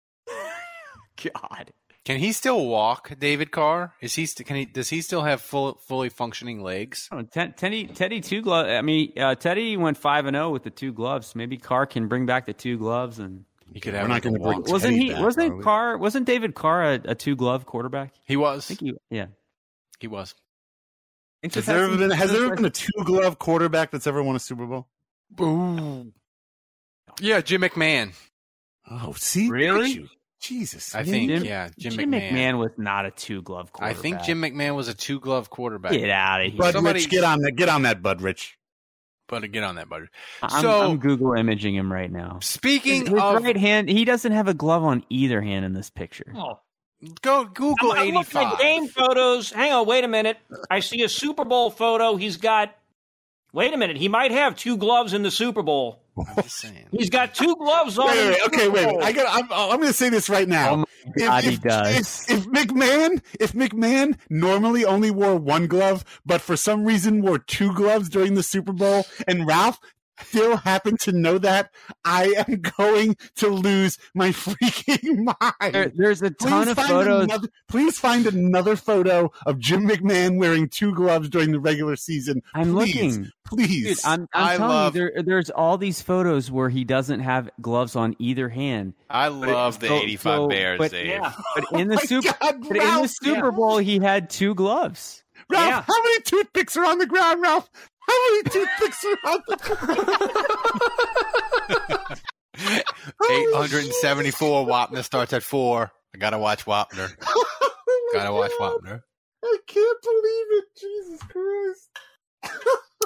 God. Can he still walk, David Carr? Is he? St- can he? Does he still have full, fully functioning legs? Oh, Ten- Teddy, Teddy, two gloves. I mean, uh, Teddy went five and zero with the two gloves. Maybe Carr can bring back the two gloves, and he could We're have. not like a gonna bring walk. wasn't Teddy he? back, wasn't are we? Carr? Wasn't David Carr a, a two glove quarterback? He was. I think he. Yeah. He was. Has there ever been has there ever been a two glove quarterback that's ever won a Super Bowl? Ooh. Yeah, Jim McMahon. Oh, see, Really? You. Jesus, I man. think. Jim- yeah, Jim, Jim McMahon. McMahon was not a two glove I quarterback. think Jim McMahon was a two glove quarterback. Get out of here. Bud Somebody- Rich, get on that, get on that, Bud Rich. But get on that, buddy. I'm, so I'm Google imaging him right now. speaking His, his of, right hand, he doesn't have a glove on either hand in this picture. Oh. go Google I'm, I'm looking eighty-five. at game photos. Hang on, wait a minute. I see a Super Bowl photo. He's got. Wait a minute. He might have two gloves in the Super Bowl. I'm just saying. He's got two gloves on. Wait, in wait, the wait, okay, Super wait. Bowl. I got. I'm, I'm going to say this right now. Oh my If- God, if, he does. If, if McMahon, if McMahon normally only wore one glove, but for some reason wore two gloves during the Super Bowl, and Ralph still happened to know that, I am going to lose my freaking mind. There, there's a ton Please of find photos. Another, please find another photo of Jim McMahon wearing two gloves during the regular season. I'm Please, looking. Please. Dude, I'm, I'm I telling love- you, there, there's all these photos where he doesn't have gloves on either hand. I But it- love the so- eighty-five so- Bears, but, Dave. Yeah. But in the Oh my Super, God, but in the Ralph, Super Bowl, he had two gloves. Ralph, Yeah. how many toothpicks are on the ground, Ralph? How many toothpicks are on the ground? eight hundred seventy-four. Wapner starts at four. I gotta watch Wapner. Oh my Gotta watch God. Wapner. I can't believe it. Jesus Christ.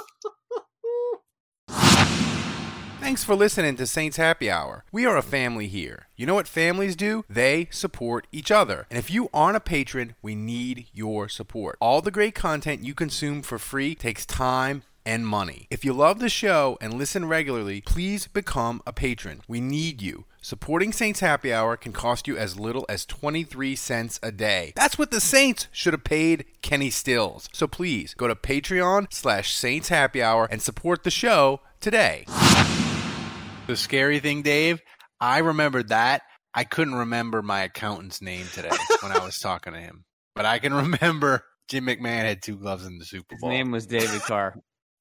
Thanks for listening to Saints Happy Hour. We are a family here. You know what families do? They support each other. And if you aren't a patron, we need your support. All the great content you consume for free takes time and money. If you love the show and listen regularly, please become a patron. We need you. Supporting Saints Happy Hour can cost you as little as twenty-three cents a day. That's what the Saints should have paid Kenny Stills. So please go to Patreon slash Saints Happy Hour and support the show today. The scary thing, Dave, I remembered that. I couldn't remember my accountant's name today when I was talking to him. But I can remember Jim McMahon had two gloves in the Super His Bowl. name was David Carr.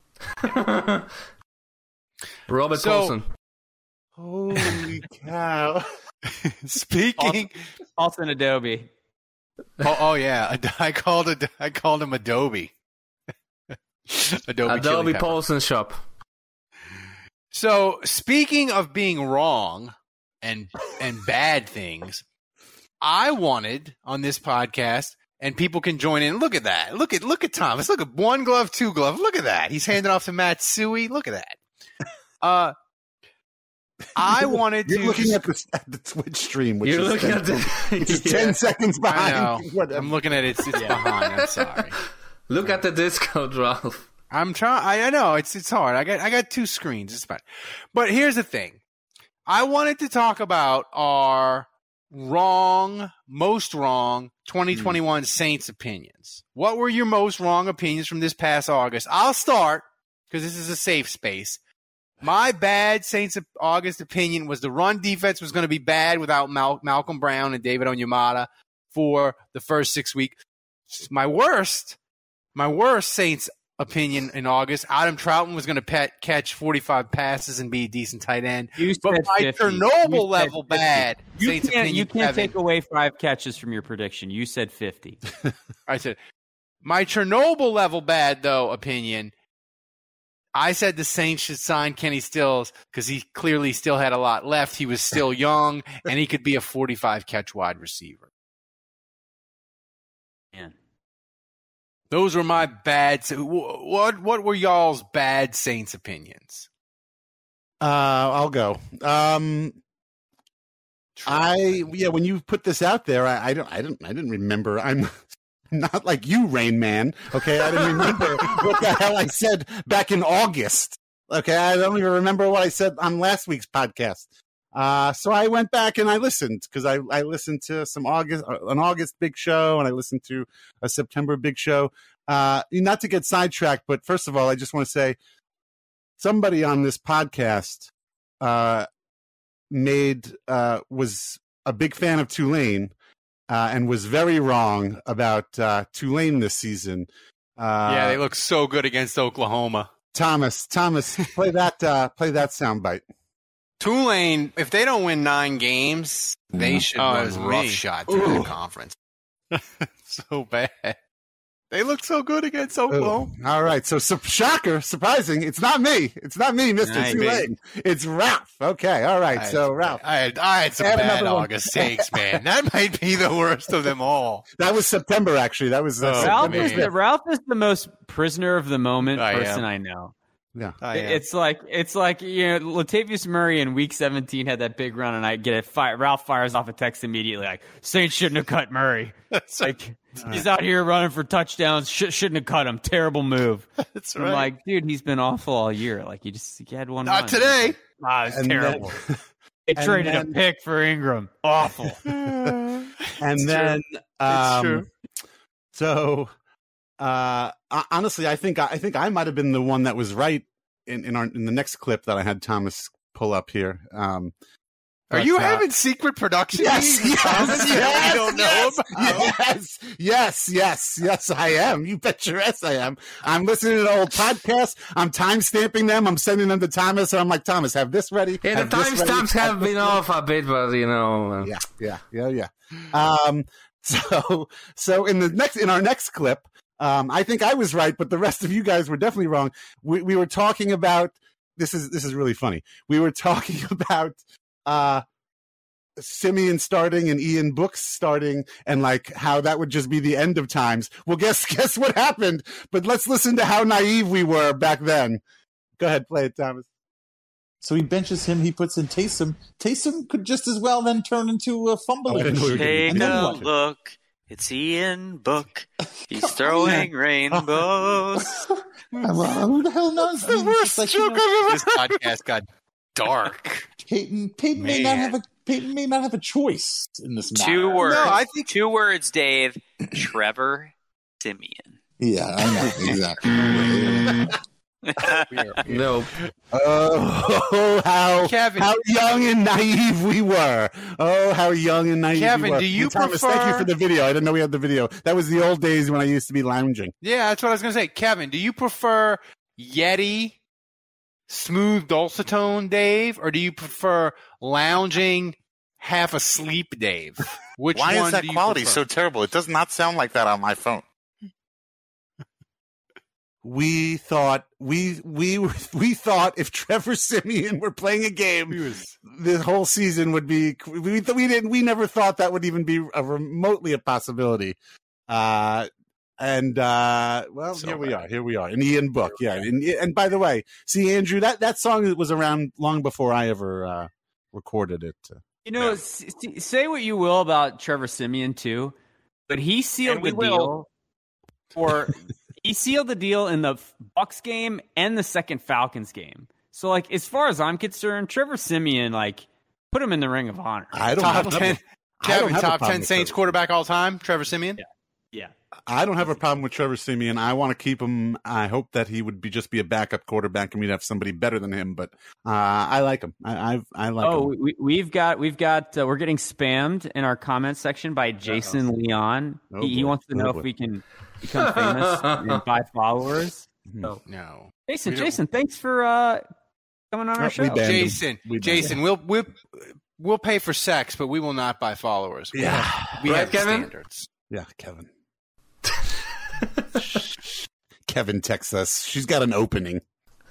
Robert So- Paulson. Holy cow. Speaking, Austin Adobe. oh, oh yeah, I called it. I called him Adobe. Adobe, Adobe Chili Pepper. Paulson shop. So speaking of being wrong and and bad things, I wanted on this podcast, and people can join in. Look at that! Look at look at Thomas. Look at one glove, two glove. Look at that! He's handing off to Matt Suey. Look at that. Uh, I wanted You're to. looking at the, at the Twitch stream, which You're is, looking ten, at the. which is Yeah. ten seconds I behind. know. What I'm looking at it. It's, it's behind. I'm sorry. Look at the Discord, Ralph. I'm trying. I, I know it's it's hard. I got I got two screens. It's fine. But here's the thing. I wanted to talk about our wrong, most wrong twenty twenty-one Saints opinions. What were your most wrong opinions from this past August? I'll start because this is a safe space. My bad Saints August opinion was the run defense was going to be bad without Mal- Malcolm Brown and David Onyemata for the first six weeks. My worst, my worst Saints opinion in August, Adam Troutman was going to pet, catch forty-five passes and be a decent tight end. You But said my fifty. You Chernobyl said level fifty. bad You Saints can't, opinion. you can't Kevin. take away five catches from your prediction. You said fifty. I said my Chernobyl level bad though opinion. I said the Saints should sign Kenny Stills because he clearly still had a lot left. He was still young and he could be a forty-five catch wide receiver. Man. Those were my bad. What what were y'all's bad Saints opinions? Uh, I'll go. Um, I yeah. When you put this out there, I, I don't. I didn't. I didn't remember. I'm not like you, Rain Man. Okay, I didn't remember what the hell I said back in August. Okay, I don't even remember what I said on last week's podcast. Uh, so I went back and I listened because I, I listened to some August, an August big show, and I listened to a September big show. Uh, not to get sidetracked, but first of all, I just want to say somebody on this podcast uh, made uh, was a big fan of Tulane uh, and was very wrong about uh, Tulane this season. Uh, yeah, they look so good against Oklahoma. Thomas, Thomas, play that uh, play that soundbite. Tulane, if they don't win nine games, they Yeah. should Oh, run it's rough me. shot through Ooh. the conference. So bad. They look so good against Oh, Oklahoma. all right. So, so, shocker, surprising. It's not me. It's not me, Mister Nice. Tulane. It's Ralph. Okay. All right. I had So, some Ralph. bad- I had, I had some Add bad another one. August sakes, man. That might be the worst of them all. That was September, actually. That was uh, Oh, Ralph September. is, the, Ralph is the most prisoner of the moment I person am. I know. Yeah, I am. It's like it's like you know Latavius Murray in Week seventeen had that big run, and I get it. Fi- Ralph fires off a text immediately like Saints shouldn't have cut Murray. Like he's out here running for touchdowns. Sh- shouldn't have cut him. Terrible move. That's I'm right. like, dude, he's been awful all year. Like he just he had one. Not run. today. Ah, it's And then- terrible. They and traded then- a pick for Ingram. Awful. And It's then, true. um, true. so, uh, ho- honestly, I think I think I might have been the one that was right in in, our, in the next clip that I had Thomas pull up here. Um, Are but, you uh, having secret production Yes, meetings with yes, Thomas that yes, we don't know yes, about? yes, yes, yes, yes, I am. You bet your ass I am. I'm listening to old podcasts. I'm time stamping them. I'm sending them to Thomas. And I'm like, Thomas, have this ready. Yeah, have the this ready, timestamps have this been ready." off a bit, but you know. Uh, Yeah, yeah, yeah, yeah. Um, so, so in the next, in our next clip, um, I think I was right, but the rest of you guys were definitely wrong. We we were talking about this is this is really funny. We were talking about uh Simeon starting and Ian Books starting, and like how that would just be the end of times. Well, guess guess what happened? But let's listen to how naive we were back then. Go ahead, play it, Thomas. So he benches him. He puts in Taysom. Taysom could just as well then turn into a fumbling Oh, I didn't know we were machine. Take And then a what? look. It's Ian Book. He's throwing rainbows. Well, who the hell knows? I mean, it's just like, you know, This podcast got dark. Peyton, Peyton may not have a Peyton may not have a choice in this matter. Two words. No, I think Two words, Dave. Trevor Simeon. Yeah, I know exactly. No. Oh, how Kevin. how young and naive we were. Oh, how young and naive Kevin, we were. do you And Thomas, thank you prefer- for the video. I didn't know we had the video. That was the old days when I used to be lounging. Yeah, that's what I was going to say. Kevin, do you prefer Yeti, smooth dulcetone Dave, or do you prefer lounging, half asleep Dave? Which Why one is that do you quality prefer? so terrible? It does not sound like that on my phone. We thought we we were, we thought if Trevor Simeon were playing a game, the whole season would be. We we didn't. We never thought that would even be a remotely a possibility. Uh, and uh, well, So here we bad. are. Here we are. An Ian Book, yeah. And, and by the way, see Andrew, that that song was around long before I ever uh, recorded it. You know, s- s- say what you will about Trevor Simeon too, but he sealed And we the will. deal for he sealed the deal in the Bucks game and the second Falcons game. So, like, as far as I'm concerned, Trevor Simeon, like, put him in the Ring of Honor. I don't Top have a- ten, I don't Kevin, have a top problem ten with Saints Trevor. quarterback all time, Trevor Simeon. Yeah. Yeah. I don't have a problem with Trevor Simeon. I want to keep him. I hope that he would be just be a backup quarterback and we'd have somebody better than him. But uh, I like him. I I've, I like oh, him. we, we've got we've got uh, we're getting spammed in our comment section by Jason Leon. Oh, he, he boy. wants to know Oh, if boy. we can become famous and buy followers. Mhm. So, No, Jason, We don't- Jason, thanks for uh, coming on Oh, our we show. banned him. Jason, We banned Jason, we'll we'll we'll pay for sex, but we will not buy followers. We Yeah. have, we Right, have Kevin? standards. Yeah, Kevin. Kevin texts us. She's got an opening.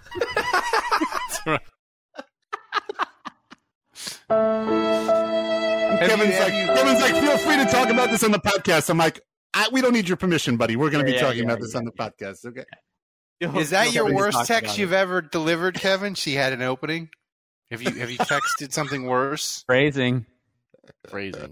Kevin's you- like, have you- Kevin's like, feel free to talk about this on the podcast. I'm like, I, we don't need your permission, buddy. We're going to be Yeah, talking yeah, about this yeah. on the podcast. Okay. Is that your Kevin worst talked text about you've it. ever delivered, Kevin? She had an opening. Have you have you texted something worse? Phrasing. Phrasing.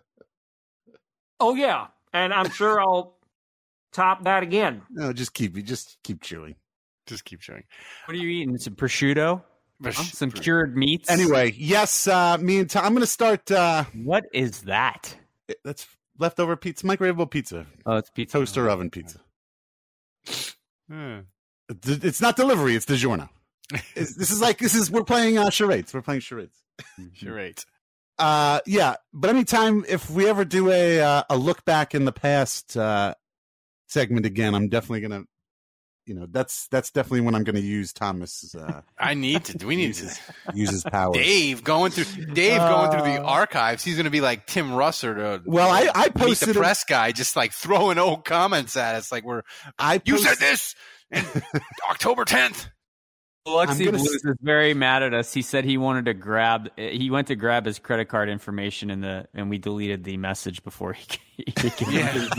Oh yeah, and I'm sure I'll top that again. No, just keep just keep chewing. Just keep showing. What are you eating? Some prosciutto? Some cured meats. Anyway, yes, uh, me and Tom. I'm going to start. Uh, what is that? That's leftover pizza, microwavable pizza. Oh, it's pizza. Toaster oven pizza. Hmm. It's not delivery. It's DiGiorno. It's, this is like this is we're playing uh, charades. We're playing charades. Charades. Uh, yeah, but anytime if we ever do a uh, a look back in the past uh, segment again, I'm definitely gonna. You know, that's that's definitely when I'm going to use Thomas. Uh, I need to. We need to use his powers. Dave going through Dave uh, going through the archives. He's going to be like Tim Russert. To, well, I, I posted meet the press a, guy, just like throwing old comments at us, like we're. I you posted, said this in October tenth. Luxy Blues is very mad at us. He said he wanted to grab. He went to grab his credit card information in the, and we deleted the message before he. he could yeah.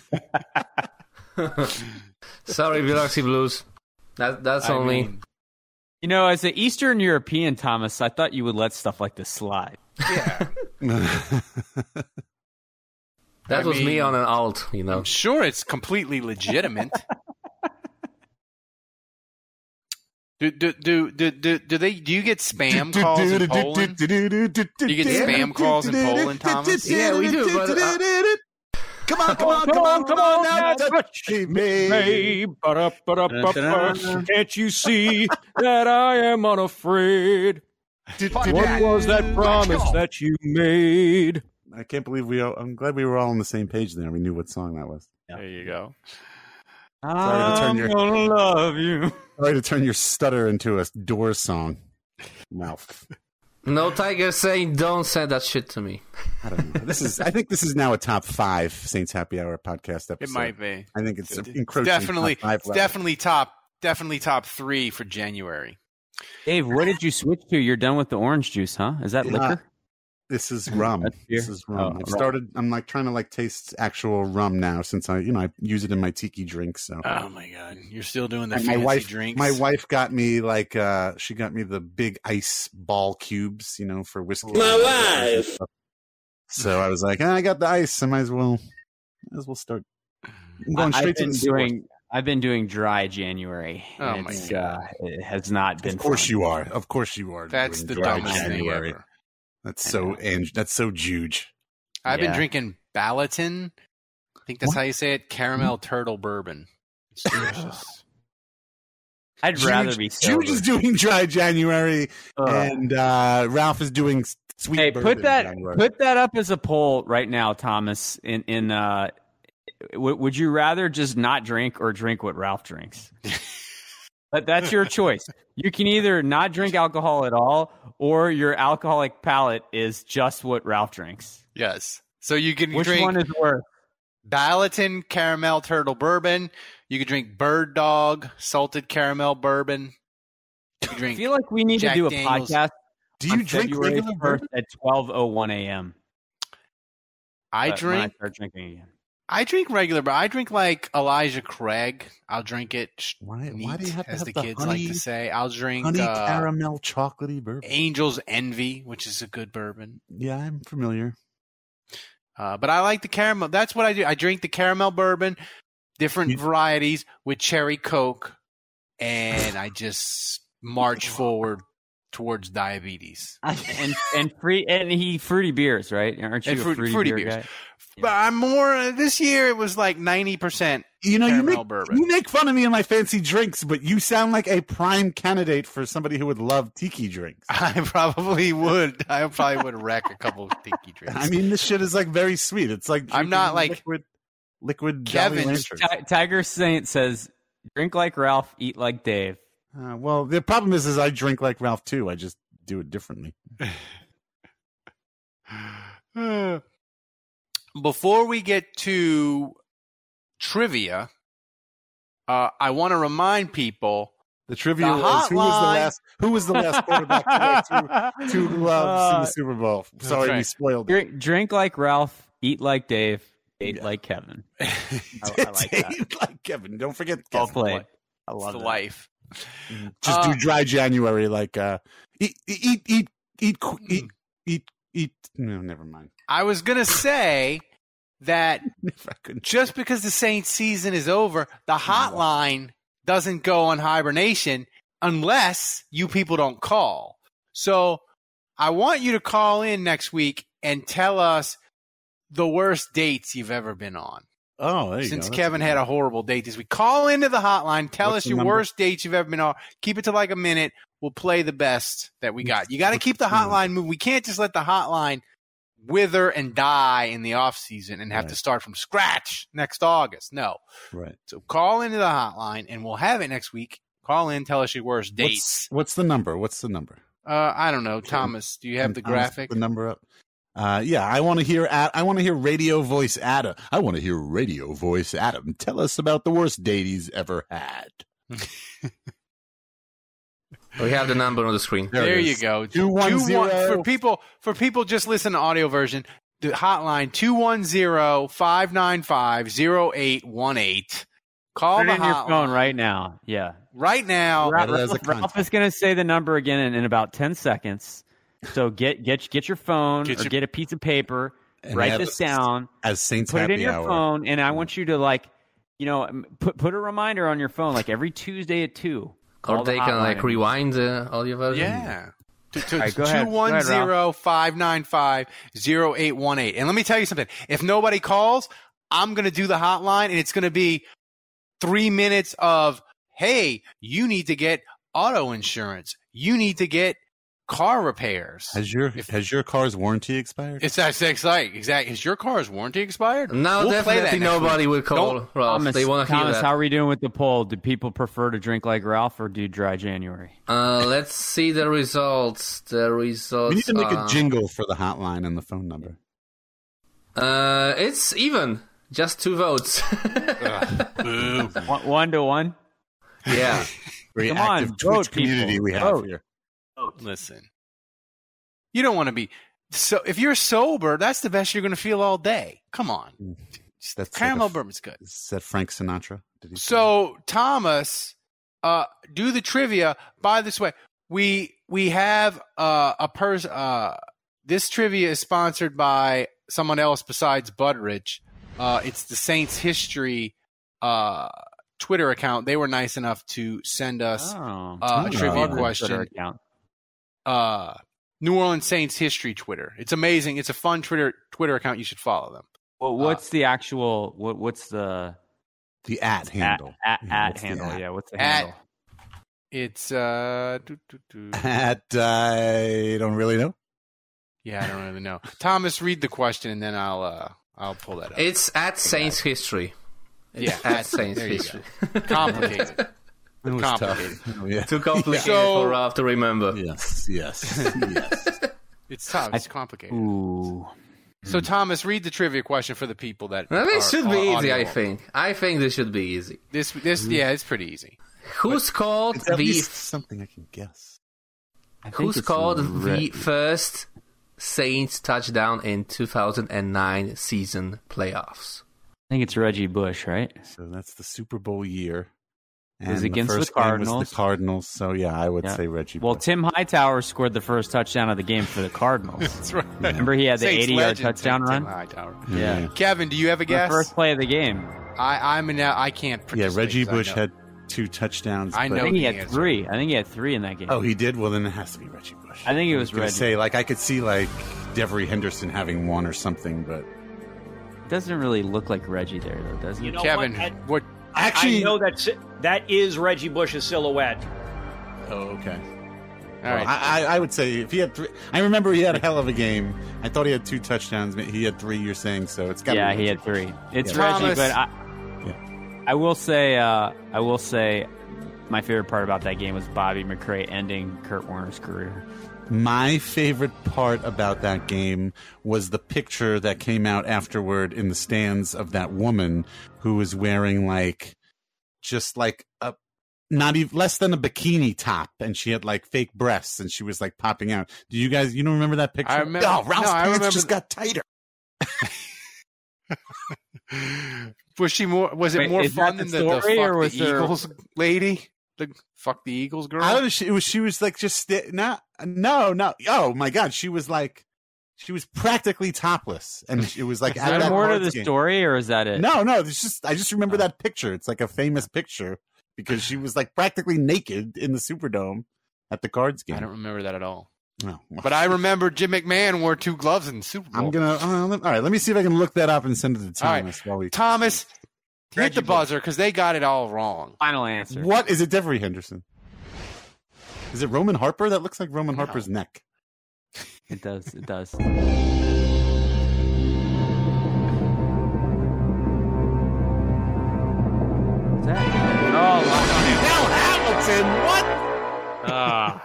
Sorry, Biloxi Blues. That that's I only. Mean, you know, as an Eastern European, Thomas, I thought you would let stuff like this slide. Yeah. that I was mean, me on an alt. You know, I'm sure it's completely legitimate. Do do do do do do they? Do you get spam calls in Poland? Do you get spam calls in Poland, Thomas? Yeah, we do. But, uh, Come on, come on, come on, come on now, touch me. Can't you see that I am unafraid? What was that promise that you made? I can't believe we. All, I'm glad we were all on the same page there. We knew what song that was. There you go. Sorry to turn your, I'm gonna love you. Sorry to turn your stutter into a Doors song. Mouth. No, Tiger saying don't say that shit to me. I don't know. This is. I think this is now a top five Saints Happy Hour podcast episode. It might be. I think it's, it's encroaching. Definitely, top five it's definitely top. Definitely top three for January. Dave, what did you switch to? You're done with the orange juice, huh? Is that liquor? Uh, this is rum. This is rum. Oh, I've started. I'm like trying to like taste actual rum now since I, you know, I use it in my tiki drinks. So. Oh my god, you're still doing the and fancy my wife, drinks. My wife got me like uh, she got me the big ice ball cubes, you know, for whiskey. My wife. So I was like, eh, I got the ice. I might as well, might as well start. I'm going straight I've been to the doing. Store. I've been doing dry January. Oh my god, uh, it has not been. Of course fun. you are. Of course you are. That's the dumbest January. thing ever. That's so and that's so juge. I've yeah. been drinking Balatin. I think that's what? how you say it. Caramel turtle bourbon. It's delicious. I'd Juge, rather be sober. Juge is doing dry January, uh, and uh, Ralph is doing sweet. Hey, bourbon put that January. put that up as a poll right now, Thomas. In in uh, w- would you rather just not drink or drink what Ralph drinks? But that's your choice. You can either not drink alcohol at all, or your alcoholic palate is just what Ralph drinks. Yes. So you can Which drink one is worse? Balatin caramel turtle bourbon. You can drink Bird Dog salted caramel bourbon. You can drink I feel like we need Jack to do a Daniels. podcast. Do you drink February regular first bourbon? at twelve oh one a.m. I But when drink. I start drinking again. I drink regular, but I drink like Elijah Craig. I'll drink it Why, neat, why do you have to as have the the kids honey, like to say. I'll drink honey uh, caramel chocolatey bourbon? Angel's Envy, which is a good bourbon. Yeah, I'm familiar. Uh, but I like the caramel. That's what I do. I drink the caramel bourbon, different You- varieties with cherry Coke, and I just march forward towards diabetes. and and free and he fruity beers, right? Aren't you And a fruit- fruity, fruity beer beers. guy? But I'm more uh, this year. It was like ninety percent. You know, you caramel make bourbon. you make fun of me and my fancy drinks, but you sound like a prime candidate for somebody who would love tiki drinks. I probably would. I probably would wreck a couple of tiki drinks. I mean, this shit is like very sweet. It's like I'm not drinking like liquid, liquid Kevin. Jolly Ranchers. Ti- Tiger Saint says, "Drink like Ralph, eat like Dave." Uh, well, the problem is, is I drink like Ralph too. I just do it differently. Before we get to trivia, uh, I want to remind people The trivia The was who was the hotline- last who was the last quarterback today to, to gloves in the Super Bowl. Sorry, right. we spoiled it. Drink, drink like Ralph, eat like Dave, date Yeah. like Kevin. I, I like that. like Kevin. Don't forget Well Kevin. played. I it's love the that. life. Just Uh, do dry January, like uh, eat, eat, eat, eat, qu- eat, eat, eat. No, never mind. I was gonna say that Never, I couldn't. just because the Saints season is over, the hotline doesn't go on hibernation. unless you people don't call. So I want you to call in next week and tell us the worst dates you've ever been on. Oh, there you Since go. Kevin had a horrible date this week. Call into the hotline. Tell What's us the your number? worst dates you've ever been on. Keep it to like a minute. We'll play the best that we got. You got to keep the hotline moving. We can't just let the hotline wither and die in the off season and have Right. to start from scratch next August. No. Right. So call into the hotline and we'll have it next week. Call in. Tell us your worst dates. What's, what's the number? What's the number? Uh, I don't know. Thomas, do you have the Thomas, graphic? The number up. Uh, yeah, I want to hear. Ad- I want to hear radio voice Adam. I want to hear radio voice Adam. Tell us about the worst date he's ever had. We have the number on the screen. There, there you go. Two one zero for people. For people just listen to audio version. The hotline two one zero five nine five zero eight one eight. Call Put the it in your hotline phone right now. Yeah, right now. Ralph, Ralph, Ralph is going to say the number again in, in about ten seconds. So get get get your phone Get or your- get a piece of paper. And Write have this it down. as Saints Put it in Happy your Hour. phone, and I want you to like, you know, m- put put a reminder on your phone, like every Tuesday at two. Or they can like rewind the audio version. Yeah. To, to, All right, go ahead. two Go ahead, one zero five nine five zero eight one eight. And let me tell you something. If nobody calls, I'm going to do the hotline, and it's going to be three minutes of, hey, you need to get auto insurance. You need to get car repairs. Has your has your car's warranty expired? It's that's exactly exactly. Is your car's warranty expired? No, We'll play that definitely next nobody week. will call Don't- Ralph. Thomas, They want to hear Thomas, that. how are we doing with the poll? Do people prefer to drink like Ralph or do dry January? Uh, let's see the results. The results. We need to make are- a jingle for the hotline and the phone number. Uh, it's even. Just two votes. one, one to one. Yeah. Very Come on, active vote, Twitch community people. we have Vote. here. Listen, you don't want to be so. If you're sober, that's the best you're going to feel all day. Come on, That's caramel like a- bourbon's good. Is that Frank Sinatra? Did he say So Thomas, uh, do the trivia. By this way, we we have uh, a person. Uh, this trivia is sponsored by someone else besides Budrich. Uh, it's the Saints History uh, Twitter account. They were nice enough to send us Oh. uh, a Oh. trivia Twitter question. account. Uh, New Orleans Saints History Twitter. It's amazing. It's a fun Twitter Twitter account. You should follow them. Well, what's the actual? What what's the the at handle? At, at, Yeah, at what's the handle. at? Yeah, what's the At- handle? It's uh, doo, doo, doo. At I don't really know. yeah, I don't really know. Thomas, read the question and then I'll uh, I'll pull that up. It's at Saints History. It's Yeah, at that's- Saints there you History. Complicated. It was Complicated. tough. Oh, yeah. Too complicated So- for Ralph to remember. Yes, yes, yes. It's tough. It's complicated. Ooh. So Thomas, read the trivia question for the people that. Well, this are- should be are easy, I audio. think. I think this should be easy. This this yeah, it's pretty easy. Who's called It's at the least something I can guess. I think Who's it's called Re- the first Saints touchdown in two thousand nine season playoffs? I think it's Reggie Bush, right? So that's the Super Bowl year. It was And against the first game was Cardinals. the Cardinals. So yeah, I would Yeah. say Reggie. Well, Bush. Tim Hightower scored the first touchdown of the game for the Cardinals. That's right. Remember he had the Saints eighty-yard legend, touchdown Tim run? Hightower. Yeah. Kevin, do you have a The guess? first play of the game. I I'm in. I can't. yeah, participate Reggie 'cause I Bush know. had two touchdowns. I but- know I think he the had answer. three. I think he had three in that game. Oh, he did. Well, then it has to be Reggie Bush. I think it was I gonna Reggie. Say like I could see like Devery Henderson having one or something, but It doesn't really look like Reggie there, though, does it? You know Kevin, what? I, what? actually, I know that that is Reggie Bush's silhouette. oh, okay. All right. I, I I would say if he had three, I remember he had a hell of a game. I thought he had two touchdowns. but He had three. You're saying so? It's got. Yeah, be he Reggie. had three. It's Yeah. Reggie, Thomas. but I, I will say, uh, I will say, my favorite part about that game was Bobby McCray ending Kurt Warner's career. My favorite part about that game was the picture that came out afterward in the stands of that woman who was wearing like just like a not even less than a bikini top, and she had like fake breasts, and she was like popping out. Do you guys you don't remember that picture? I remember- Oh, Ralph's no, I pants remember just the- got tighter. Was she more? Was it Wait, more is fun that than the the, the story, fuck or the was there- Eagles lady? The fuck the Eagles girl? I don't know. She, it was she was like just sti- not no no. Oh my god, she was like she was practically topless, and it was like Is at there that more to Cards the game. story, or is that it? No, no, it's just I just remember that picture. It's like a famous picture. because she was like practically naked in the Superdome at the Cards game. I don't remember that at all. No. But I remember Jim McMahon wore two gloves in the Super Bowl. I'm gonna. Uh, let, all right, let me see if I can look that up and send it to Thomas. All right. While we Thomas, hit the buzzer because they got it all wrong. Final answer. What is it, Jeffrey Henderson? Is it Roman Harper? That looks like Roman No. Harper's neck. It does. It does. Is that? Oh, Hamilton. What? Ah.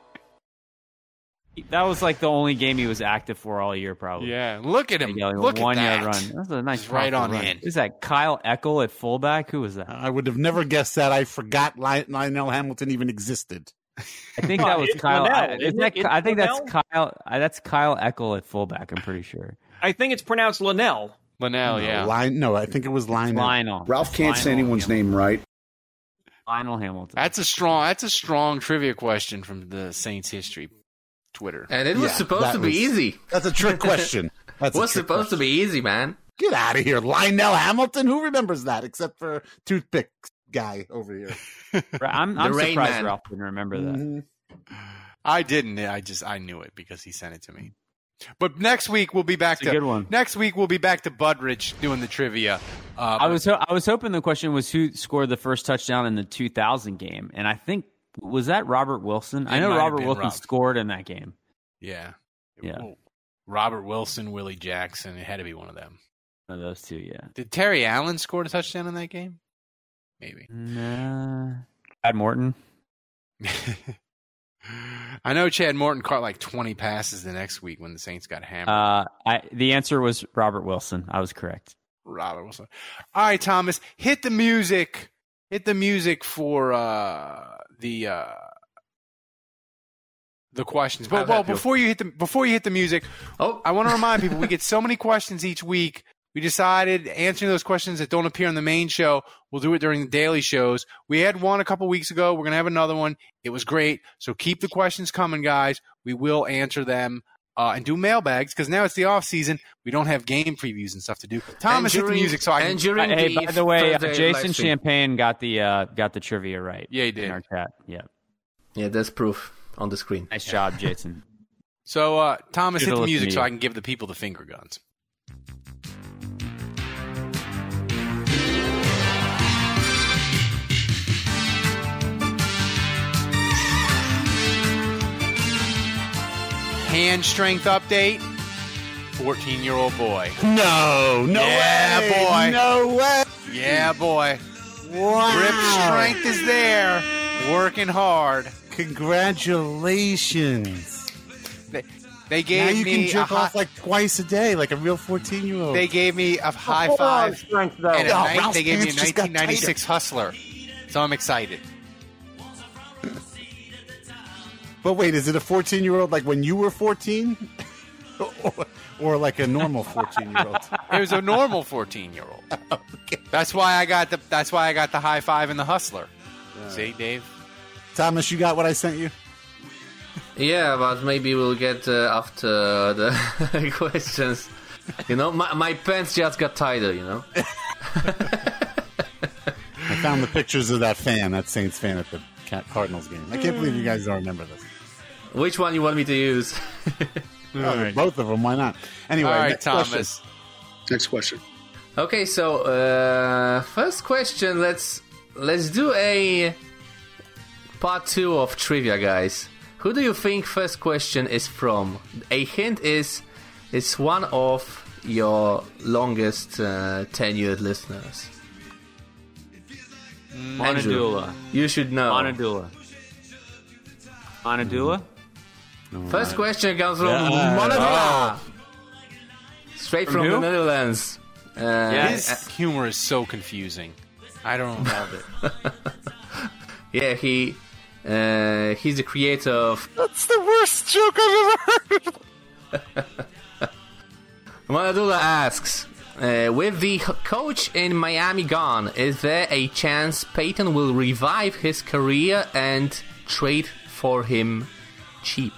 That was like the only game he was active for all year, probably. Yeah, look at him. Like, Look one at yard that. run. That was a nice He's right on run. in. Is that Kyle Eckel at fullback? Who was that? I would have never guessed that. I forgot Li- Lionel Hamilton even existed. I think Oh, that was it's Kyle. Linnell, I, isn't isn't that, it? It's I think that's Linnell? Kyle. uh, That's Kyle Eckel at fullback. I'm pretty sure. I think it's pronounced Linnell. Linnell, no, yeah. Lion, no, I think it was Lionel. Lionel. Ralph can't say Lionel anyone's Hamilton. name right. Lionel Hamilton. That's a strong. That's a strong trivia question from the Saints history Twitter. And it was Yeah, supposed that to be was- easy. That's a trick question. That's It was a trick supposed question. to be easy, man. Get out of here, Lionel Hamilton. Who remembers that except for Toothpick guy over here? I'm, The I'm Rain surprised Man. Ralph didn't remember that. Mhm. I didn't. I just I knew it because he sent it to me. But next week we'll be back It's a to good one. next week we'll be back to Budrich doing the trivia. Uh, I was ho- I was hoping the question was who scored the first touchdown in the two thousand game, and I think was that Robert Wilson. I It know might have Robert been Wilson Rob. scored in that game. yeah, Yeah. Well, Robert Wilson, Willie Jackson. It had to be one of them. One of those two, yeah. Did Terry Allen score a touchdown in that game? Maybe. Nah. Brad Morton. I know Chad Morton caught like twenty passes the next week when the Saints got hammered. Uh, I the answer was Robert Wilson. I was correct. Robert Wilson. All right, Thomas, hit the music. Hit the music for uh, the uh, the questions. But How'd well, that feel? before you hit the before you hit the music, Oh, I want to remind people we get so many questions each week. We decided answering those questions that don't appear on the main show, we'll do it during the daily shows. We had one a couple weeks ago. We're going to have another one. It was great. So keep the questions coming, guys. We will answer them uh, and do mailbags because now it's the off season. We don't have game previews and stuff to do. Thomas, hit the during- music so I can. and during Hey, the by the way, uh, Thursday Jason live stream. Champagne got the uh, got the trivia right. Yeah, he in did. our chat. Yeah, Yeah, there's proof on the screen. nice job, Jason. So uh, Thomas, hit Should've the listened music to so you. I can give the people the finger guns. Hand strength update. fourteen-year-old boy. No, no Yeah, way. boy. No way. Yeah, boy. Wow. Grip strength is there. Working hard. Congratulations. They, they Now gave you me can a jerk high, off like twice a day, like a real fourteen-year-old. They gave me a high Hold on, five. strength, though. And a Oh, nine- Ralph's they gave me a pants just got nineteen ninety-six Hustler. So I'm excited. But wait, is it a fourteen-year-old like when you were fourteen? or, or like a normal fourteen-year-old? It was a normal fourteen-year-old. That's why I got the. That's why I got the high five and the Hustler. See, Dave. Thomas, you got what I sent you? Yeah, but maybe we'll get uh, after the questions. You know, my, my pants just got tighter, you know? I found the pictures of that fan, that Saints fan at the Cat Cardinals game. I can't believe you guys don't remember this. Which one you want me to use? Oh, both of them, why not? Anyway, All right, next Thomas. question. Next question. Okay, so uh, first question. Let's let's do a part two of trivia, guys. Who do you think first question is from? A hint is it's one of your longest uh, tenured listeners. Andrew, Monadula. you should know. Monadula. Monadula? First question comes from Yeah. Monadula. Straight From from, who? the Netherlands. Uh, His humor is so confusing. I don't love it. Yeah, he uh, he's the creator of. That's the worst joke I've ever heard. Monadula asks, uh, with the h- coach in Miami gone, is there a chance Peyton will revive his career and trade for him cheap?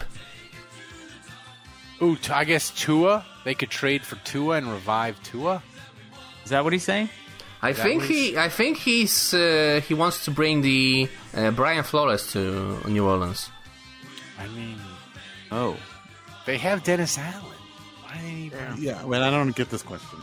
Ooh, t- I guess Tua. They could trade for Tua and revive Tua. Is that what he's saying? I That think was- he. I think he's. Uh, he wants to bring the uh, Brian Flores to New Orleans. I mean, Oh. they have Dennis Allen. Why do they need Brian? Yeah, well, I don't get this question.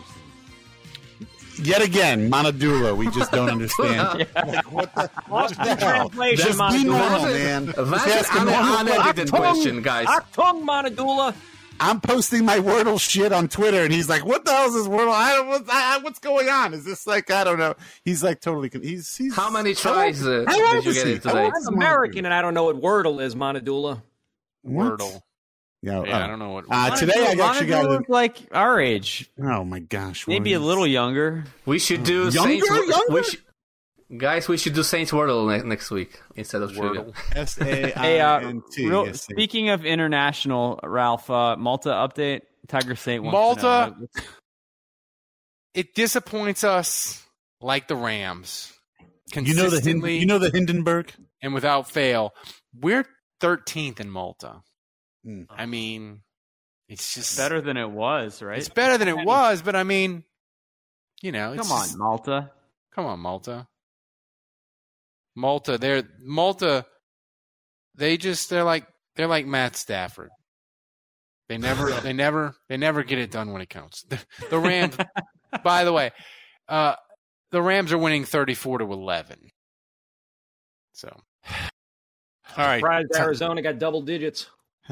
Yet again, Monadula, we just don't understand. Like, what the, what Lost the in hell? translation, Just be Monadula. normal, man. That's Just ask a an normal unedited Achtung! question, guys. Achtung, Monadula. I'm posting my Wordle shit on Twitter, and he's like, "What the hell is this Wordle? I don't. What, I, what's going on? Is this like I don't know?" He's like totally. con- He's. he's How many tries uh, How old did you is get he? it How today? old I'm American, and I don't know what Wordle is, Monadula. What? Wordle. Yeah, Yeah, oh. I don't know what. Uh, today I actually got. look like our age, Oh my gosh! maybe a what is- little younger. We should do Younger? Saints. Wor- Younger? We should, guys, we should do Saints Wordle ne- next week instead of trivia. Wordle. S A Hey, I uh, N T. real, Yes, speaking of international, Ralph, uh, Malta update. Tiger State wants Malta. to know. It disappoints us like the Rams. You know the Hin- Consistently you know the Hindenburg. and without fail. We're thirteenth in Malta. Hmm. I mean, it's just Better than it was, right? It's better than it was, but I mean, you know, it's Come on, just- Malta. come on, Malta. Malta, they're Malta. They just they're like they're like Matt Stafford. They never they never they never get it done when it counts. The, the Rams, by the way, uh, the Rams are winning thirty-four to eleven. So, all right, Surprised Arizona got double digits.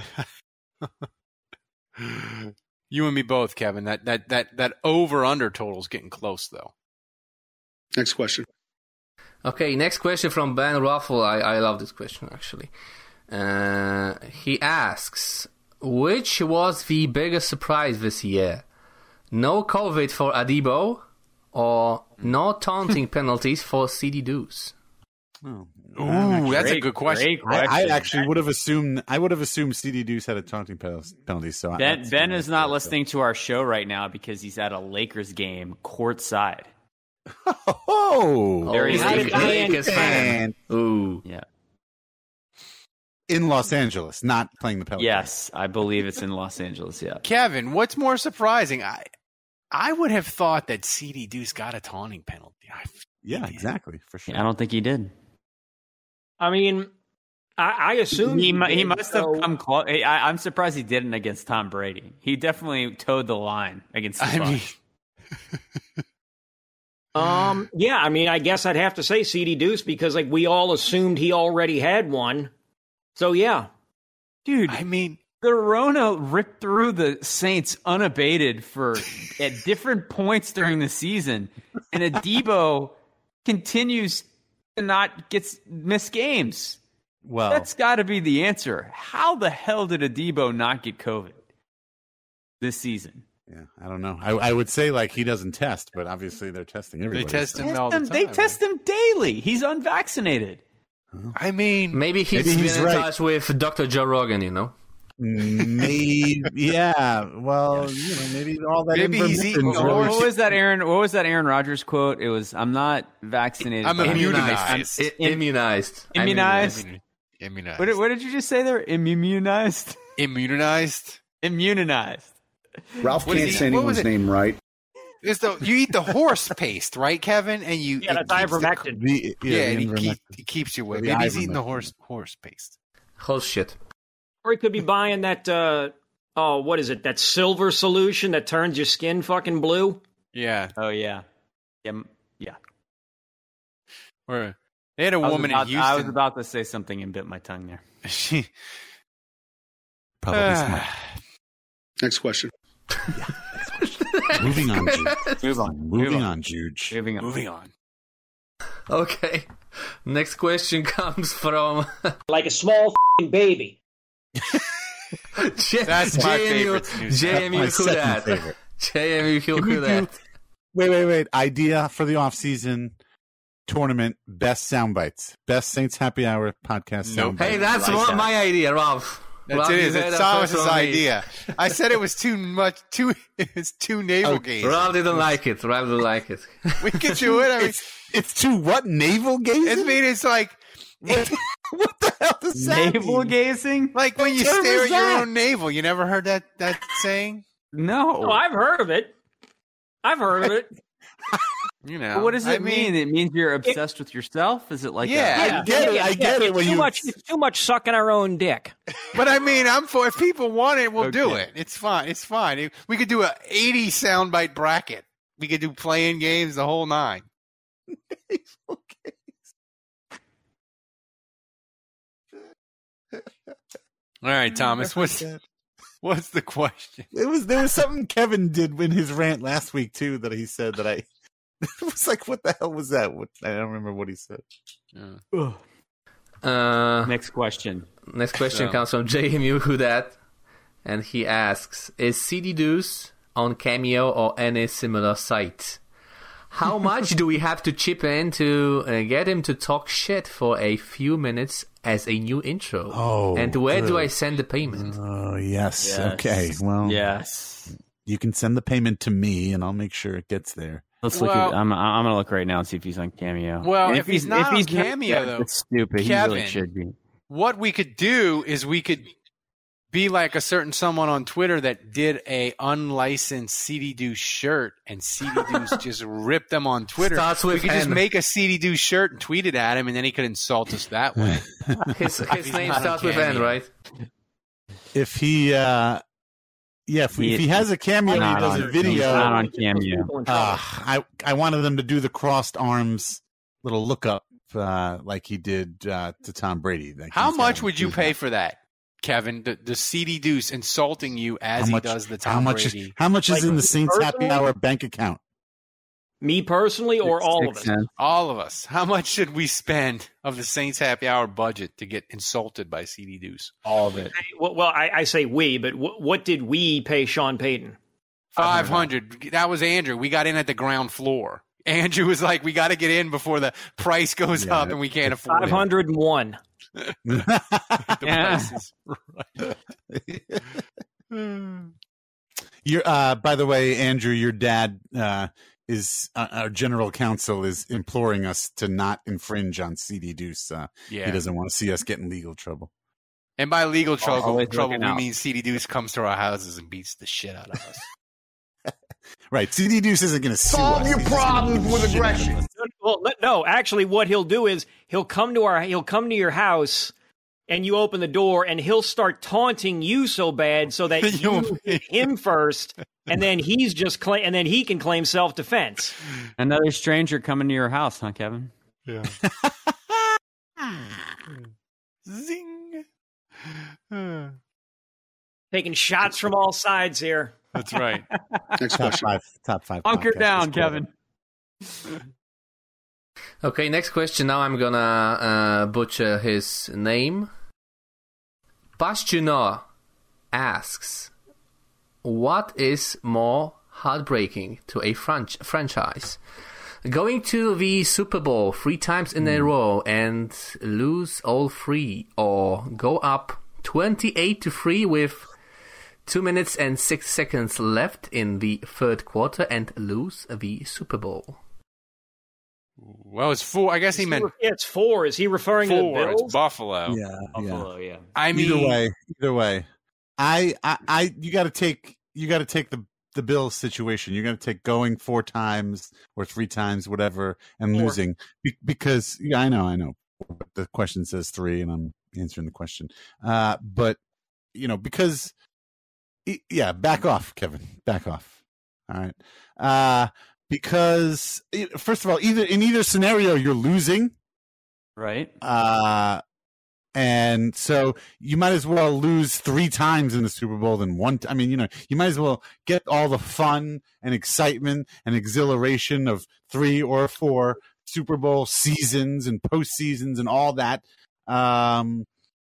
you and me both, Kevin. That that that that over under total is getting close, though. Next question. Okay, next question from Ben Ruffle. I, I love this question, actually. Uh, he asks, which was the biggest surprise this year? No COVID for Adebo or no taunting penalties for C D Deuce? Oh. Ooh, that's a Great- good question. great I, I question. actually would have assumed. I would have assumed C D Deuce had a taunting penalty. So I- Ben that's- Ben is not listening to our show right now because he's at a Lakers game courtside. Oh, There he he's is. a Lakers fan. Ooh. Yeah. in Los Angeles, not playing the Pelicans. Yes, I believe it's in Los Angeles. Yeah. Kevin, what's more surprising? I I would have thought that C D Deuce got a taunting penalty. I, Yeah, exactly, for sure. I don't think he did. I mean, I, I assume He, mu- he did, must have so- come close. I, I'm surprised he didn't against Tom Brady. He definitely towed the line against the I mean, Bucs. Um, yeah, I mean, I guess I'd have to say C D Deuce because like we all assumed he already had one. So yeah, Dude, I mean, the Rona ripped through the Saints unabated for at different points during the season, and Adebo continues to not get miss games. Well, That's got to be the answer. How the hell did Adebo not get COVID this season? yeah, I don't know. I, I would say like he doesn't test, but obviously they're testing they everybody. test so- him all the Test time. him- they test him daily. He's unvaccinated. I mean, Maybe he's Maybe been he's in right. touch with Doctor Joe Rogan, you know? Maybe, yeah. Well, you know, maybe all that. Maybe he's ivermectin's eating What, really- what was that, Aaron? What was that Aaron Rodgers quote? It was, "I'm not vaccinated. I'm but immunized. I- immunized. I'm Immunized. Immun- immunized. What, did- what did you just say there? Immunized. Immunized. Immunized. Ralph What can't is he- say what was anyone's it? name right. It's the you eat the horse paste, right, Kevin? And you yeah, it that's keeps the- ivermectin. The, Yeah, yeah, and the it, keep, ivermectin. it keeps you away. The Maybe he's eating the ivermectin. horse horse paste. Whole shit. Or he could be buying that. Uh, oh, what is it? That silver solution that turns your skin fucking blue. Yeah, Oh yeah. Yeah. m- Yeah. or they had a I was woman about- in Houston. I was about to say something and bit my tongue there. she Probably Ah. smart. Next question. Moving on, Jude. Move on. Moving Move on, Jude. Moving on. moving on. Okay. Next question comes from Like a small fing baby. J- That's my J M U. favorite news. J M U My who second that? favorite. J M U who Can we who that? do- Wait, wait, wait. Idea for the off-season tournament: best sound bites, best Saints Happy Hour podcast. Nope. sound Hey, bites. that's Like what that. my idea, Ralph. That's Ralph, it. you Is heard it's that Thomas's first from me. idea. I said it was too much. Too it's too navel Oh, gazing. Ralph didn't like it. Ralph didn't like it. We could do it. I mean, It's, it's too what navel gazing? I mean, it's like what, what the hell does that Navel mean? gazing? like when you What term stare is at your that? own navel. You never heard that that saying? No. Oh, I've heard of it. I've heard of it. You know, But what does it I mean, mean? It means you're obsessed with yourself? Is it like Yeah, a, I get it. I get it. It's When too you much. It's too much sucking our own dick. But I mean, I'm for if people want it, we'll do Okay. it. It's fine. It's fine. We could do a eighty soundbite bracket. We could do playing games, the whole nine. okay. All right, Thomas. What's what's the question? It was there was something Kevin did in his rant last week too that he said that I it was like, what the hell was that? What, I don't remember what he said. Yeah. Uh, next question? Next question So- comes from J M U Hudat, and he asks, is C D Deuce on Cameo or any similar site? How much do we have to chip in to uh, get him to talk shit for a few minutes as a new intro? Oh, and where do good. I send the payment? Oh yes. Yes. Okay. Well, Yes. you can send the payment to me, and I'll make sure it gets there. Let's look Well- at. I'm. I'm gonna look right now and see if he's on Cameo. Well, And if he's not on Cameo, though, that's stupid. He Kevin, really should be. What we could do is we could be like a certain someone on Twitter that did a unlicensed C D Deuce shirt, and C D Deuce just ripped them on Twitter. Starts we with could just N. make a C D Deuce shirt and tweet it at him, and then he could insult us that way. His, his name not on starts with N, Cameo. right? If he, uh, yeah, if, He- if he has a cameo, and he Not does on- a video. he's not on Cameo. Uh, I I wanted them to do the crossed arms little lookup uh, like he did uh, to Tom Brady. Like How he's much got- would you he's pay got- for that, Kevin? The, the C D Deuce insulting you as how he much, does the Tom how much Brady. Is, how much is Like, in the Saints Happy personally? Hour bank account? Me personally, or Six- all of six us? cents. All of us. How much should we spend of the Saints Happy Hour budget to get insulted by C D Deuce? All of it. Well, well I, I say we, but w- what did we pay Sean Payton? Five hundred. That was Andrew. We got in at the ground floor. Andrew was like, "We got to get in before the price goes Yeah, up, and we can't afford Five it." hundred and one. The Yeah. price is right. Your, uh, by the way, Andrew, your dad uh, is uh, our general counsel is imploring us to not infringe on C D Deuce. Uh, Yeah. He doesn't want to see us get in legal trouble. And by legal trouble, Always trouble looking we out. mean C D Deuce comes to our houses and beats the shit out of us. Right. C D Deuce isn't going to sue us. He's just gonna beat the shit out of us. Well, le- no, actually, what he'll do is he'll come to our he'll come to your house, and you open the door, and he'll start taunting you so bad so that you hit him first, and then he's just cla- and then he can claim self defense. Another stranger coming to your house, huh, Kevin? Yeah. Zing. Taking shots from all sides here. That's right. Next Top question. five. Top five. Hunker podcast down, this quarter. Kevin. Okay, next question. Now I'm gonna uh, butcher his name. Bastionar asks, what is more heartbreaking to a franch- franchise? Going to the Super Bowl three times in a row and lose all three, or go up twenty-eight to three with two minutes and six seconds left in the third quarter and lose the Super Bowl? Well, it's four. I guess he meant Yeah, it's four. Is he referring to the four. Bills? It's Buffalo. Yeah. yeah. Buffalo, yeah. I mean, Either way, either way, I, I, I you got to take, you got to take the the Bills situation. You're going to take going four times or three times, whatever, and Four. losing Be- because yeah, I know, I know. The question says three, and I'm answering the question. Uh, but you know, because e- yeah, back off, Kevin, back off. All right, uh, because e- first of all, either in either scenario, you're losing. Right. Uh, and so you might as well lose three times in the Super Bowl than one. T- I mean, you know, you might as well get all the fun and excitement and exhilaration of three or four Super Bowl seasons and postseasons and all that. Um,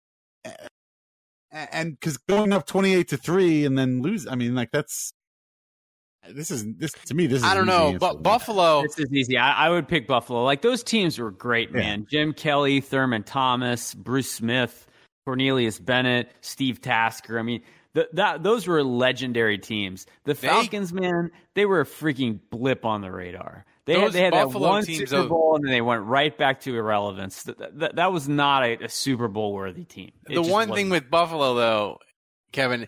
and because going up twenty-eight to three and then lose, I mean, like that's, this is, this to me, this is I don't an easy know, answer. but Buffalo. This is easy. I, I would pick Buffalo. Like, those teams were great, man. Jim Kelly, Thurman Thomas, Bruce Smith, Cornelius Bennett, Steve Tasker. I mean, the, that those were legendary teams. The They- Falcons, man, they were a freaking blip on the radar. They Those had, they had that Buffalo one teams, Super though- Bowl, and then they went right back to irrelevance. That, that, that was not a, a Super Bowl worthy team. It The just one thing wasn't. with Buffalo, though, Kevin,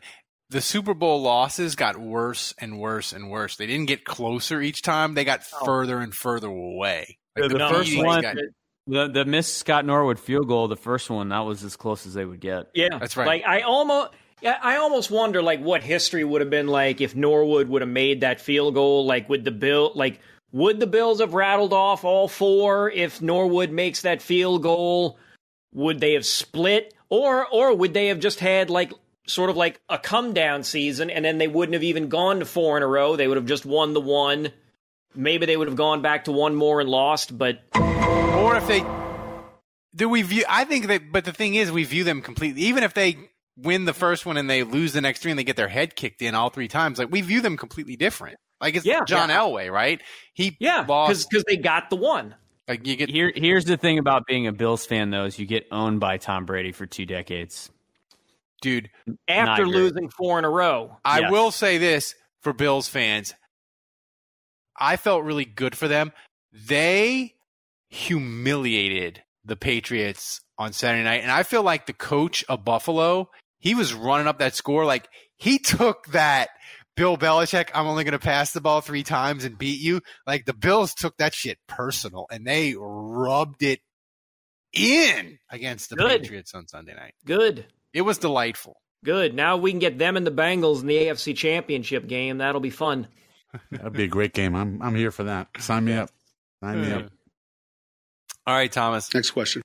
the Super Bowl losses got worse and worse and worse. They didn't get closer each time. They got oh. further and further away. Like the, the first one, got, the the missed Scott Norwood field goal, the first one, that was as close as they would get. Yeah, that's right. Like I almost, yeah, I almost wonder like what history would have been like if Norwood would have made that field goal. Like would the Bill, like would the Bills have rattled off all four if Norwood makes that field goal? Would they have split, or or would they have just had like sort of like a come down season, and then they wouldn't have even gone to four in a row? They would have just won the one. Maybe they would have gone back to one more and lost, but or if they do we view? I think that, but the thing is, we view them completely. Even if they win the first one and they lose the next three, and they get their head kicked in all three times, like we view them completely different. Like it's yeah, John yeah. Elway, right? He yeah, lost because they got the one. Like you get here. Here's the thing about being a Bills fan, though, is you get owned by Tom Brady for two decades, dude. After losing four in a row, I yes. will say this for Bills fans. I felt really good for them. They humiliated the Patriots on Saturday night, and I feel like the coach of Buffalo, he was running up that score. Like he took that Bill Belichick, I'm only going to pass the ball three times and beat you. Like the Bills took that shit personal, and they rubbed it in against the Good. Patriots on Sunday night. Good. It was delightful. Good. Now we can get them and the Bengals in the A F C Championship game. That'll be fun. That'd be a great game. I'm I'm here for that. Sign me up. Sign me up. All right, Thomas. Next question.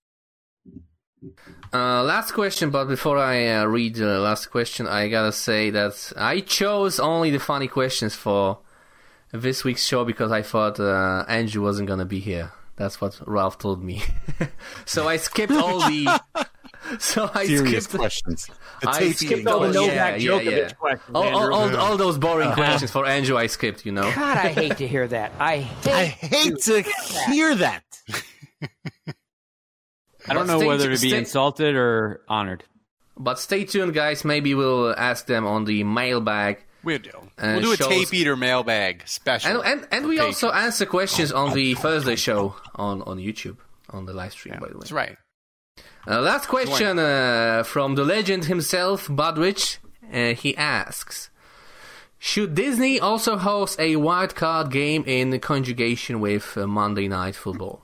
Uh, last question, but before I uh, read the last question, I gotta say that I chose only the funny questions for this week's show because I thought uh, Andrew wasn't gonna be here. That's what Ralph told me. So I skipped all the. So I serious skipped questions. The I skipped all the Novak yeah, Djokovic yeah, yeah. questions. All, all, all, Yeah. all those boring Uh-huh. questions for Andrew, I skipped. You know. God, I hate to hear that. I hate, I hate to hear that. I don't But know stay whether tu- to be stay- insulted or honored. But stay tuned, guys. Maybe we'll ask them on the mailbag. We'll do. Uh, We'll do a shows. tape eater mailbag special. And and, and for we Patriots. also answer questions on the Thursday show on, on YouTube, on the live stream, Yeah, by the way. that's right. Uh, last question uh, from the legend himself, Budrich. Uh, he asks, should Disney also host a wild card game in conjugation with uh, Monday Night Football?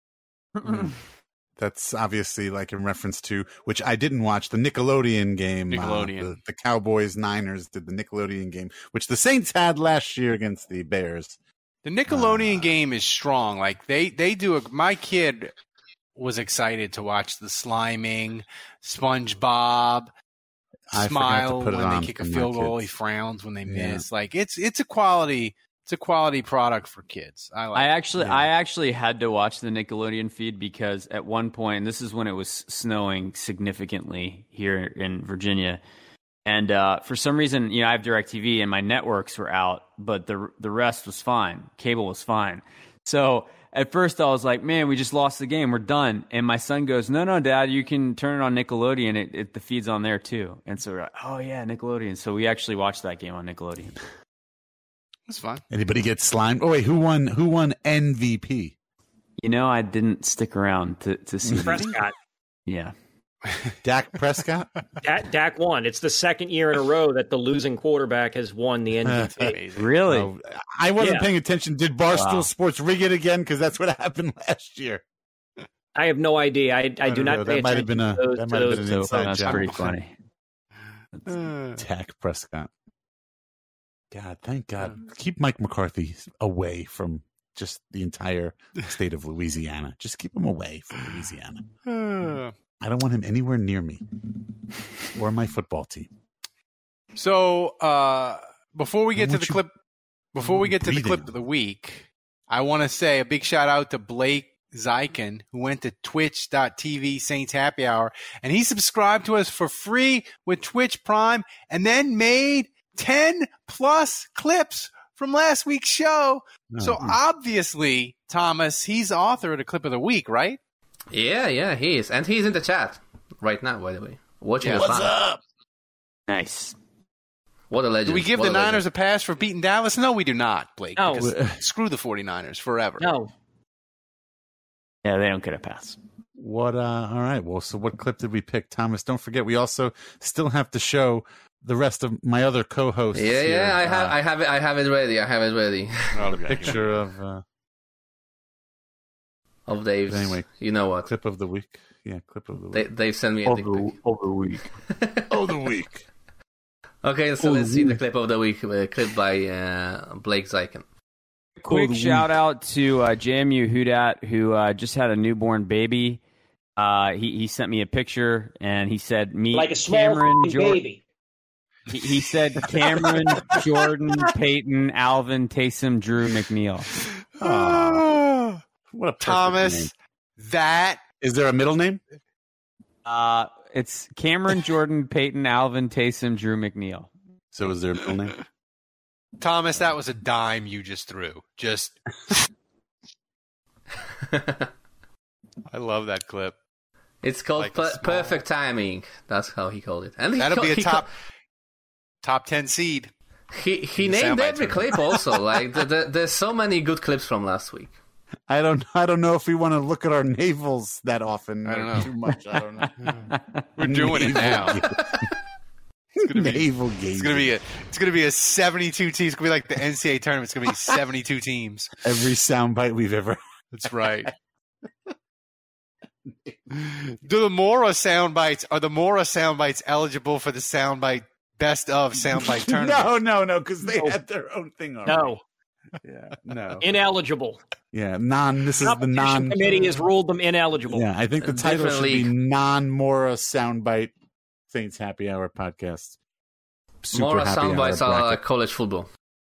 That's obviously like in reference to, which I didn't watch, the Nickelodeon game. Nickelodeon. Uh, the, the Cowboys Niners did the Nickelodeon game, which the Saints had last year against the Bears. The Nickelodeon Uh, game is strong. Like they, they do a. My kid was excited to watch the Sliming, SpongeBob, I forgot to smile put it when on they kick a for my field goal. He kids. frowns when they Yeah. miss. Like it's it's a quality it's a quality product for kids. I like. I it. actually, Yeah. I actually had to watch the Nickelodeon feed because at one point, and this is when it was snowing significantly here in Virginia, and uh, for some reason, you know, I have DirecTV and my networks were out, but the the rest was fine. Cable was fine. So at first, I was like, "Man, we just lost the game. We're done." And my son goes, "No, no, Dad, you can turn it on Nickelodeon. It, it the feed's on there too." And so we're like, "Oh yeah, Nickelodeon." So we actually watched that game on Nickelodeon. It's fun. Anybody get slimed? Oh wait, who won? Who won M V P? You know, I didn't stick around to to see. Prescott. Yeah. Dak Prescott. Dak, Dak won. It's the second year in a row that the losing quarterback has won the M V P. Really? Oh, I wasn't Yeah. paying attention. Did Barstool Wow. Sports rig it again? Because that's what happened last year. I have no idea. I, I, I do don't not know. pay That might have attention been a- to those. that to might have those been an So inside that's job. pretty funny. Uh, Dak Prescott. God, thank God. Keep Mike McCarthy away from just the entire state of Louisiana. Just keep him away from Louisiana. uh. I don't want him anywhere near me or my football team. So uh, before we I get to want the you clip, before we get to the breathing clip on of the week, I want to say a big shout out to Blake Zykin, who went to twitch dot t v Saints Happy Hour, and he subscribed to us for free with Twitch Prime, and then made ten plus clips from last week's show. Oh, So hmm. obviously, Thomas, he's the author of the clip of the week, right? Yeah, yeah, he is. And he's in the chat right now, by the way. Watching Yeah. us What's live. up? Nice. What a legend. Do we give What the a legend. Niners a pass for beating Dallas? No, we do not, Blake. No. because screw the 49ers forever. No. Yeah, they don't get a pass. What, uh, all right. Well, so what clip did we pick, Thomas? Don't forget, we also still have to show the rest of my other co-hosts. Yeah, here, yeah, I uh, have, I have it, I have it ready. I have it ready. picture of uh, of Dave's. Anyway, you know what? Clip of the week. Yeah, clip of the week. They, Dave sent me a of dick the, pic. of the week. of the week. Okay, so Of let's the see the week. clip of the week. Uh, clip by uh, Blake Zykan. Quick shout out to uh, J M U Houdat, who uh, just had a newborn baby. Uh, he he sent me a picture and he said, "Meet Like a small Cameron fucking Jordan." baby. He, he said, "Cameron, Jordan, Peyton, Alvin, Taysom, Drew, McNeil." Oh, what a perfect Thomas, name. that Is there a middle name? Uh, it's Cameron, Jordan, Peyton, Alvin, Taysom, Drew, McNeil. So is there a middle name? Thomas, that was a dime you just threw. Just I love that clip. It's called Like a per- small- Perfect Timing. That's how he called it. And he That'll ca- be a he top ca- top ten seed. He he The named soundbite every tournament. clip also. Like the, the, there's so many good clips from last week. I don't. I don't know if we want to look at our navels that often. I don't or know. Too much. I don't know. We're doing it now. It's gonna be navel gazing. It's gonna be a it's gonna be a seventy-two teams. It's gonna be like the N C A A tournament. It's gonna be seventy-two teams. Every soundbite we've ever. That's right. Do the Mora sound bites are the Mora sound bites eligible for the soundbite best of soundbite tournament? No, no, no, because they No. had their own thing already. No, Yeah. No. ineligible. Yeah. Non. This is the Competition non. committee has ruled them ineligible. Yeah. I think the title Different should be league. non-Mora soundbite Saints Happy Hour podcast. Super More Happy soundbites Hour are bracket. like college football.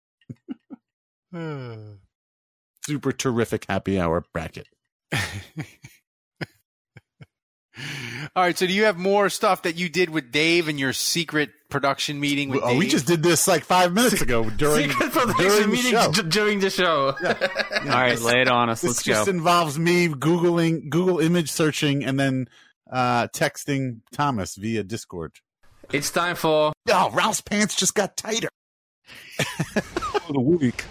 Super terrific Happy Hour bracket. All right. So, do you have more stuff that you did with Dave in your secret production meeting with Oh, Dave? we just did this like five minutes ago during, Secret during production the meeting show. d- during the show. All right, lay it on us. This Let's just go. involves me googling, Google image searching, and then uh, texting Thomas via Discord. It's time for Oh, Ralph's pants just got tighter. For the week.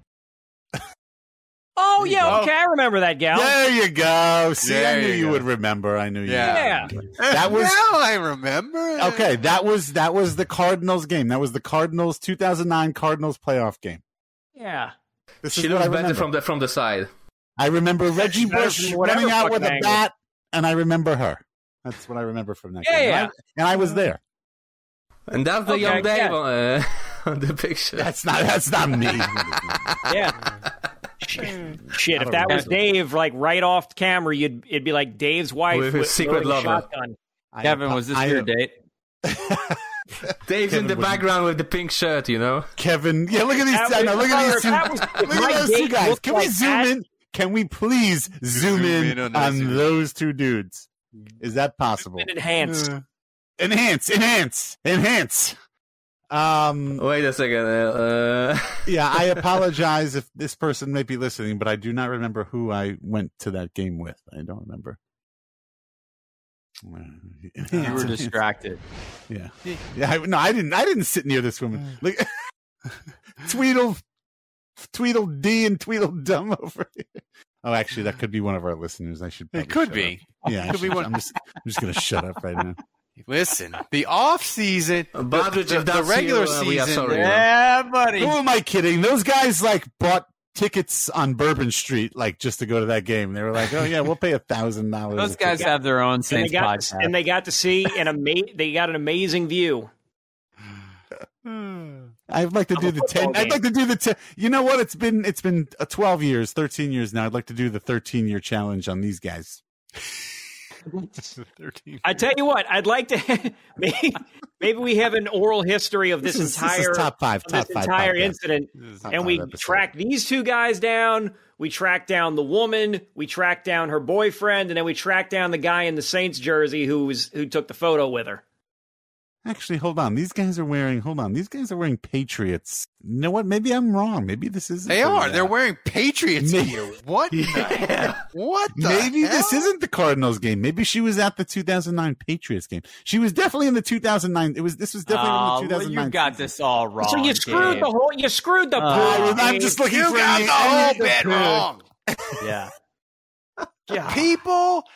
Oh There you yeah, go. okay, I remember that gal. There you go. See, There I knew you you go. would remember. I knew you. Yeah. would. That was now I remember. okay. That was that was the Cardinals game. That was the Cardinals two thousand nine Cardinals playoff game. Yeah. This she is what looks I better remember. from the from the side. I remember Reggie better Bush from whatever running out with a fucking angle. bat, and I remember her. That's what I remember from that Yeah, game. yeah. And I, and I was there. And that's the Okay, young Dave yeah. on, uh, on the picture. That's not. That's not me. Yeah. Shit, if that was Dave, like right off camera, you'd it'd be like Dave's wife With his secret loading a lover. shotgun. Kevin, was this I- your date? Dave's Kevin in the wouldn't- background with the pink shirt, you know. Kevin, yeah, look at these. That I know, was- look at these if two. that was- if Look my at those two date guys. looked Can we like zoom that- in? Can we please zoom, Zoom in, in on on, those two. those two dudes? Is that possible? Been enhanced. Enhance, enhance, enhance. Um, Wait a second. Uh, yeah, I apologize if this person may be listening, but I do not remember who I went to that game with. I don't remember. You were distracted. Yeah, yeah. I, no, I didn't. I didn't sit near this woman. Look, Tweedle, Tweedledee, and Tweedledum over here. Oh, actually, that could be one of our listeners. I should. It probably could shut be. up. Yeah, I Could be should- one- I'm just. I'm just gonna shut up right now. Listen, the off season, the, Badridge, the, if the that's regular you, uh, we are season. sorry. Yeah, buddy. Who am I kidding? Those guys like bought tickets on Bourbon Street, like just to go to that game. They were like, "Oh yeah, we'll pay a thousand dollars." Those guys have their own And they Saints got podcast. and they got to see an ama- they got an amazing view. I'd like to Of do a the football ten. I'd game. like to do the ten. You know what? It's been it's been uh, twelve years, thirteen years now. I'd like to do the thirteen year challenge on these guys. thirteen. I tell you what, I'd like to maybe maybe we have an oral history of this, This is- this is entire top five, of top this five entire podcast. incident, Top and five we episode. track these two guys down. We track down the woman. We track down her boyfriend, and then we track down the guy in the Saints jersey who was who took the photo with her. Actually, hold on. These guys are wearing. Hold on. These guys are wearing Patriots. You know what? Maybe I'm wrong. Maybe this isn't. They the- are. They're wearing Patriots Maybe- gear. What? the hell? What? The Maybe this hell? isn't the Cardinals game. Maybe she was at the two thousand nine Patriots game. She was definitely in the two thousand nine. It was. This was definitely Oh, in the two thousand nine. you got this all wrong. so you screwed Gabe. the whole. You screwed the. I pool, was- I'm Gabe. just looking You for got any- the whole any- bit wrong. Yeah. Yeah. People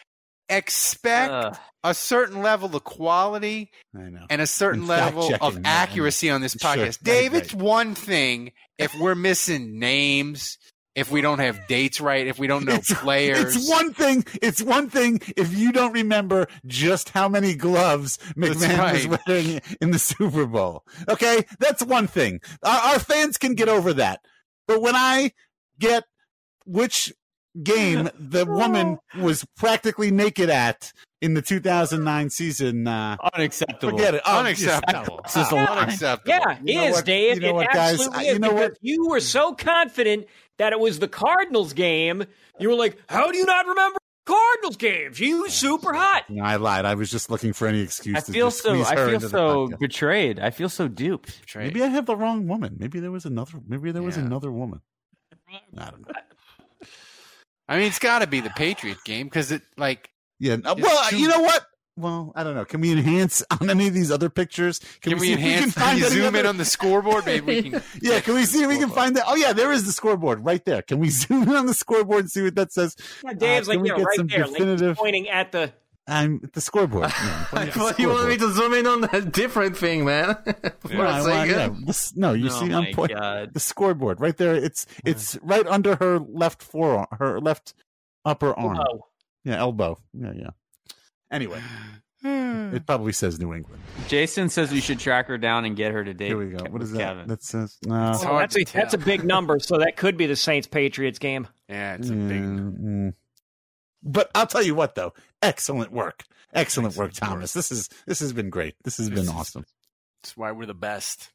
expect Ugh. a certain level of quality I know. and a certain And level of fact-checking, yeah, accuracy on this Sure, podcast. right, Dave, right. it's one thing if we're missing names, if we don't have dates right, if we don't know It's, players. it's one thing. It's one thing if you don't remember just how many gloves McMahon right. was wearing in the Super Bowl. Okay, that's one thing. Our, our fans can get over that. But when I get which game the woman was practically naked at in the two thousand nine season, uh, Unacceptable. forget it. Oh, Unacceptable. This is a lie. Unacceptable. Yeah, You know it is, what- Dave. you know it what, guys? absolutely You is, know because what? you were so confident that it was the Cardinals game. You were like, how do you not remember Cardinals games? You super hot. No, I lied. I was just looking for any excuse I to feel just so. squeeze I her feel into the so podcast. betrayed. I feel so duped. Maybe I have the wrong woman. Maybe there was another. Maybe there was Yeah. another woman. I don't know. I mean, it's got to be the Patriot game because it, like, Yeah. uh, It's well, too- you know what? Well, I don't know. Can we enhance on any of these other pictures? can, we see if enhance? can Can find you any zoom other- in on the scoreboard? Maybe we can. Yeah, can we see if we can find that? Oh, yeah, there is the scoreboard right there. Can we zoom in on the scoreboard and see what that says? Yeah, Dave's Uh, can like, we yeah, get right some there. Like, he's definitive? pointing at the. I'm at the scoreboard. No, I pointing at the thought you wanted me scoreboard. to zoom in on that different thing, man. For No, a I want- yeah, second. this- no, you Oh see, my I'm pointing God. the scoreboard right there. It's it's right under her left forearm, her left upper arm. Elbow. Yeah, elbow. Yeah, yeah. Anyway, it probably says New England. Jason says we should track her down and get her to date. Here we go. What is that? Kevin. That says no. It's Oh, hard that's, a, to tell. that's a big number, so that could be the Saints Patriots game. Yeah, it's a big. Mm, mm. But I'll tell you what, though, excellent work, excellent work, Thomas. This is this has been great. This has This been is- awesome. That's why we're the best.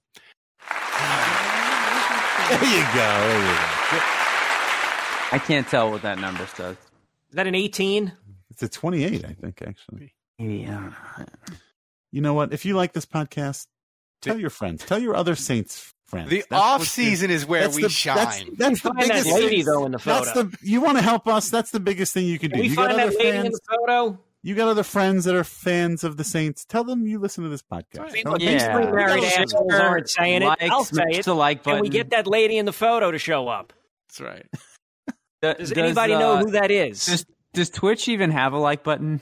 There you go. There you go. I can't tell what that number says. Is that an eighteen? It's a twenty-eight, I think, actually. Yeah. You know what? If you like this podcast, tell your friends, tell your other Saints friends. The That's off what season is where that's we the- shine. That's, that's the Find that biggest lady, thing. though, in the That's photo. the you want to help us. That's the biggest thing you can do. Can we you find got that other lady in fans. the photo? You got other friends that are fans of the Saints. Tell them you listen to this podcast. I mean, Tell look, them- these Yeah. three married Yeah. assholes aren't saying it. Like, I'll say smash it. the like Can we button. get that lady in the photo to show up? That's right. Does, anybody know uh, who that is? Does, does Twitch even have a like button?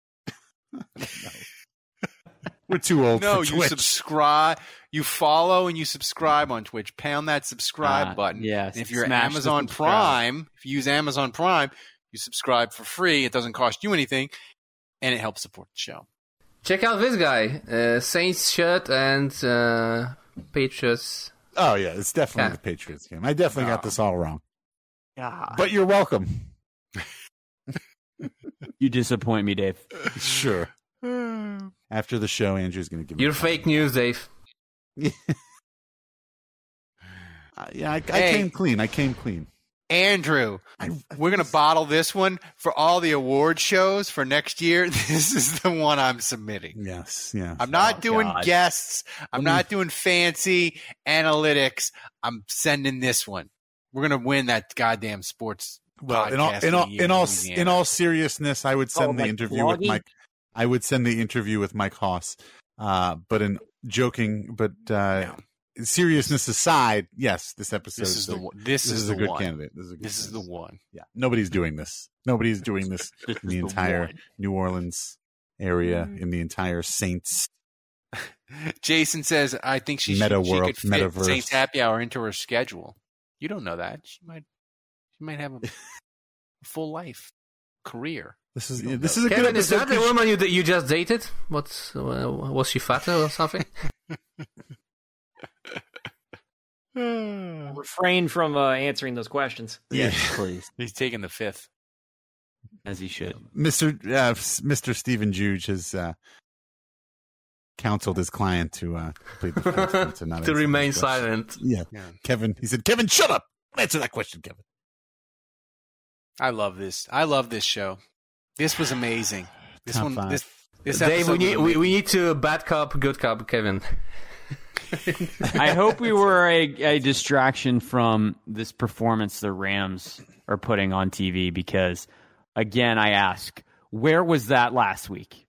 We're too old No, for you Twitch. subscribe, you follow, and you subscribe on Twitch. Pound that subscribe Ah, button. yes. And if you're Smash the Amazon subscribe. Prime, if you use Amazon Prime, you subscribe for free. It doesn't cost you anything, and it helps support the show. Check out this guy, uh, Saints shirt and uh, Patriots. Oh yeah, it's definitely Yeah. the Patriots game. I definitely got Oh. this all wrong. God. But you're welcome. You disappoint me, Dave. Sure. After the show, Andrew's going to give me. You're fake news, Dave. Uh, yeah, I, I Hey. came clean. I came clean. Andrew, I, we're going to bottle this one for all the award shows for next year. This is the one I'm submitting. Yes, yeah. I'm not Oh, doing God. guests. I'm Let me- not doing fancy analytics. I'm sending this one. We're going to win that goddamn sports Well, in all podcast in of all the year in all Louisiana. in all seriousness, I would send Oh, the like interview with blogging? Mike. I would send the interview with Mike Haas. Uh, but in joking, but uh, seriousness aside, yes, this episode This is the a- one. This, this is, is the a good one. candidate. This is a good This is the candidate. one. Yeah, nobody's doing this. Nobody's doing this This in the is the entire one. New Orleans area, Mm. in the entire Saints. Jason says, I think she, Meta should, she world, could fit metaverse. Saints Happy Hour into her schedule. You don't know that. She might She might have a full life, career. This is You don't this know. is a Kevin, good is episode. that the woman you that you just dated? What's uh, was she fatter or something? Refrain from uh, answering those questions. Yes, please. He's taking the fifth. As he should. Mister Uh, Mister Stephen Juge has uh, counseled his client to uh, plead the fifth and to, not To answer remain this question. silent. Yeah. Yeah. Kevin. He said, "Kevin, shut up. Answer that question, Kevin." I love this. I love this show. This was amazing. This Top one. five. This. This Dave, episode we need was we, amazing. we need to bad cop, good cop, Kevin. I hope we were a, a distraction from this performance the Rams are putting on T V because, again, I ask, where was that last week?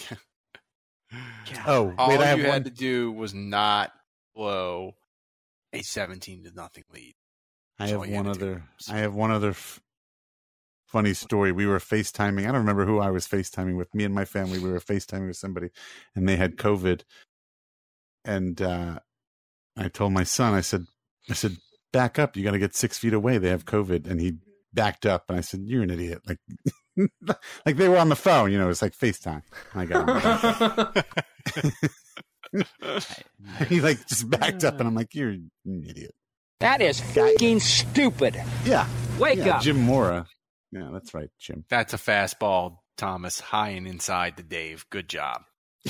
Oh, All wait, I you have had one. to do was not blow a seventeen to nothing lead. I That's have all you one had to do. other. I have one other f- funny story. We were FaceTiming. I don't remember who I was FaceTiming with. Me and my family, we were FaceTiming with somebody, and they had COVID. And uh, I told my son, I said, I said, back up. You got to get six feet away. They have COVID. And he backed up, and I said, you're an idiot. Like, like they were on the phone, you know, it's like FaceTime. I got him. He like just backed up, and I'm like, you're an idiot. That is fucking stupid. Yeah. Wake yeah, up. Jim Mora. Yeah, that's right, Jim. That's a fastball, Thomas. High and inside to Dave. Good job.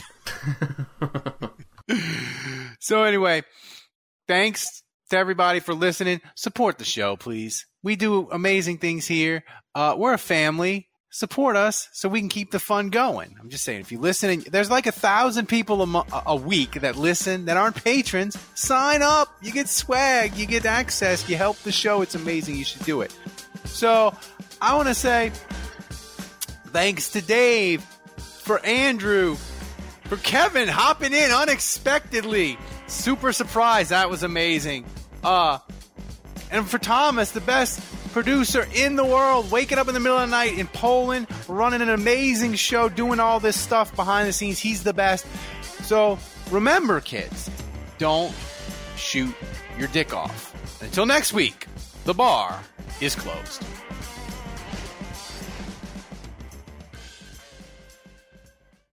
So anyway, thanks to everybody for listening. Support the show, please. We do amazing things here. Uh, we're a family. Support us so we can keep the fun going. I'm just saying, if you listen, and there's like a thousand people a, mo- a week that listen that aren't patrons. Sign up. You get swag. You get access. You help the show. It's amazing. You should do it. So I want to say thanks to Dave, for Andrew, for Kevin hopping in unexpectedly. Super surprised. That was amazing. Uh, and for Thomas, the best producer in the world, waking up in the middle of the night in Poland, running an amazing show, doing all this stuff behind the scenes. He's the best. So remember, kids, don't shoot your dick off. Until next week, the bar is closed.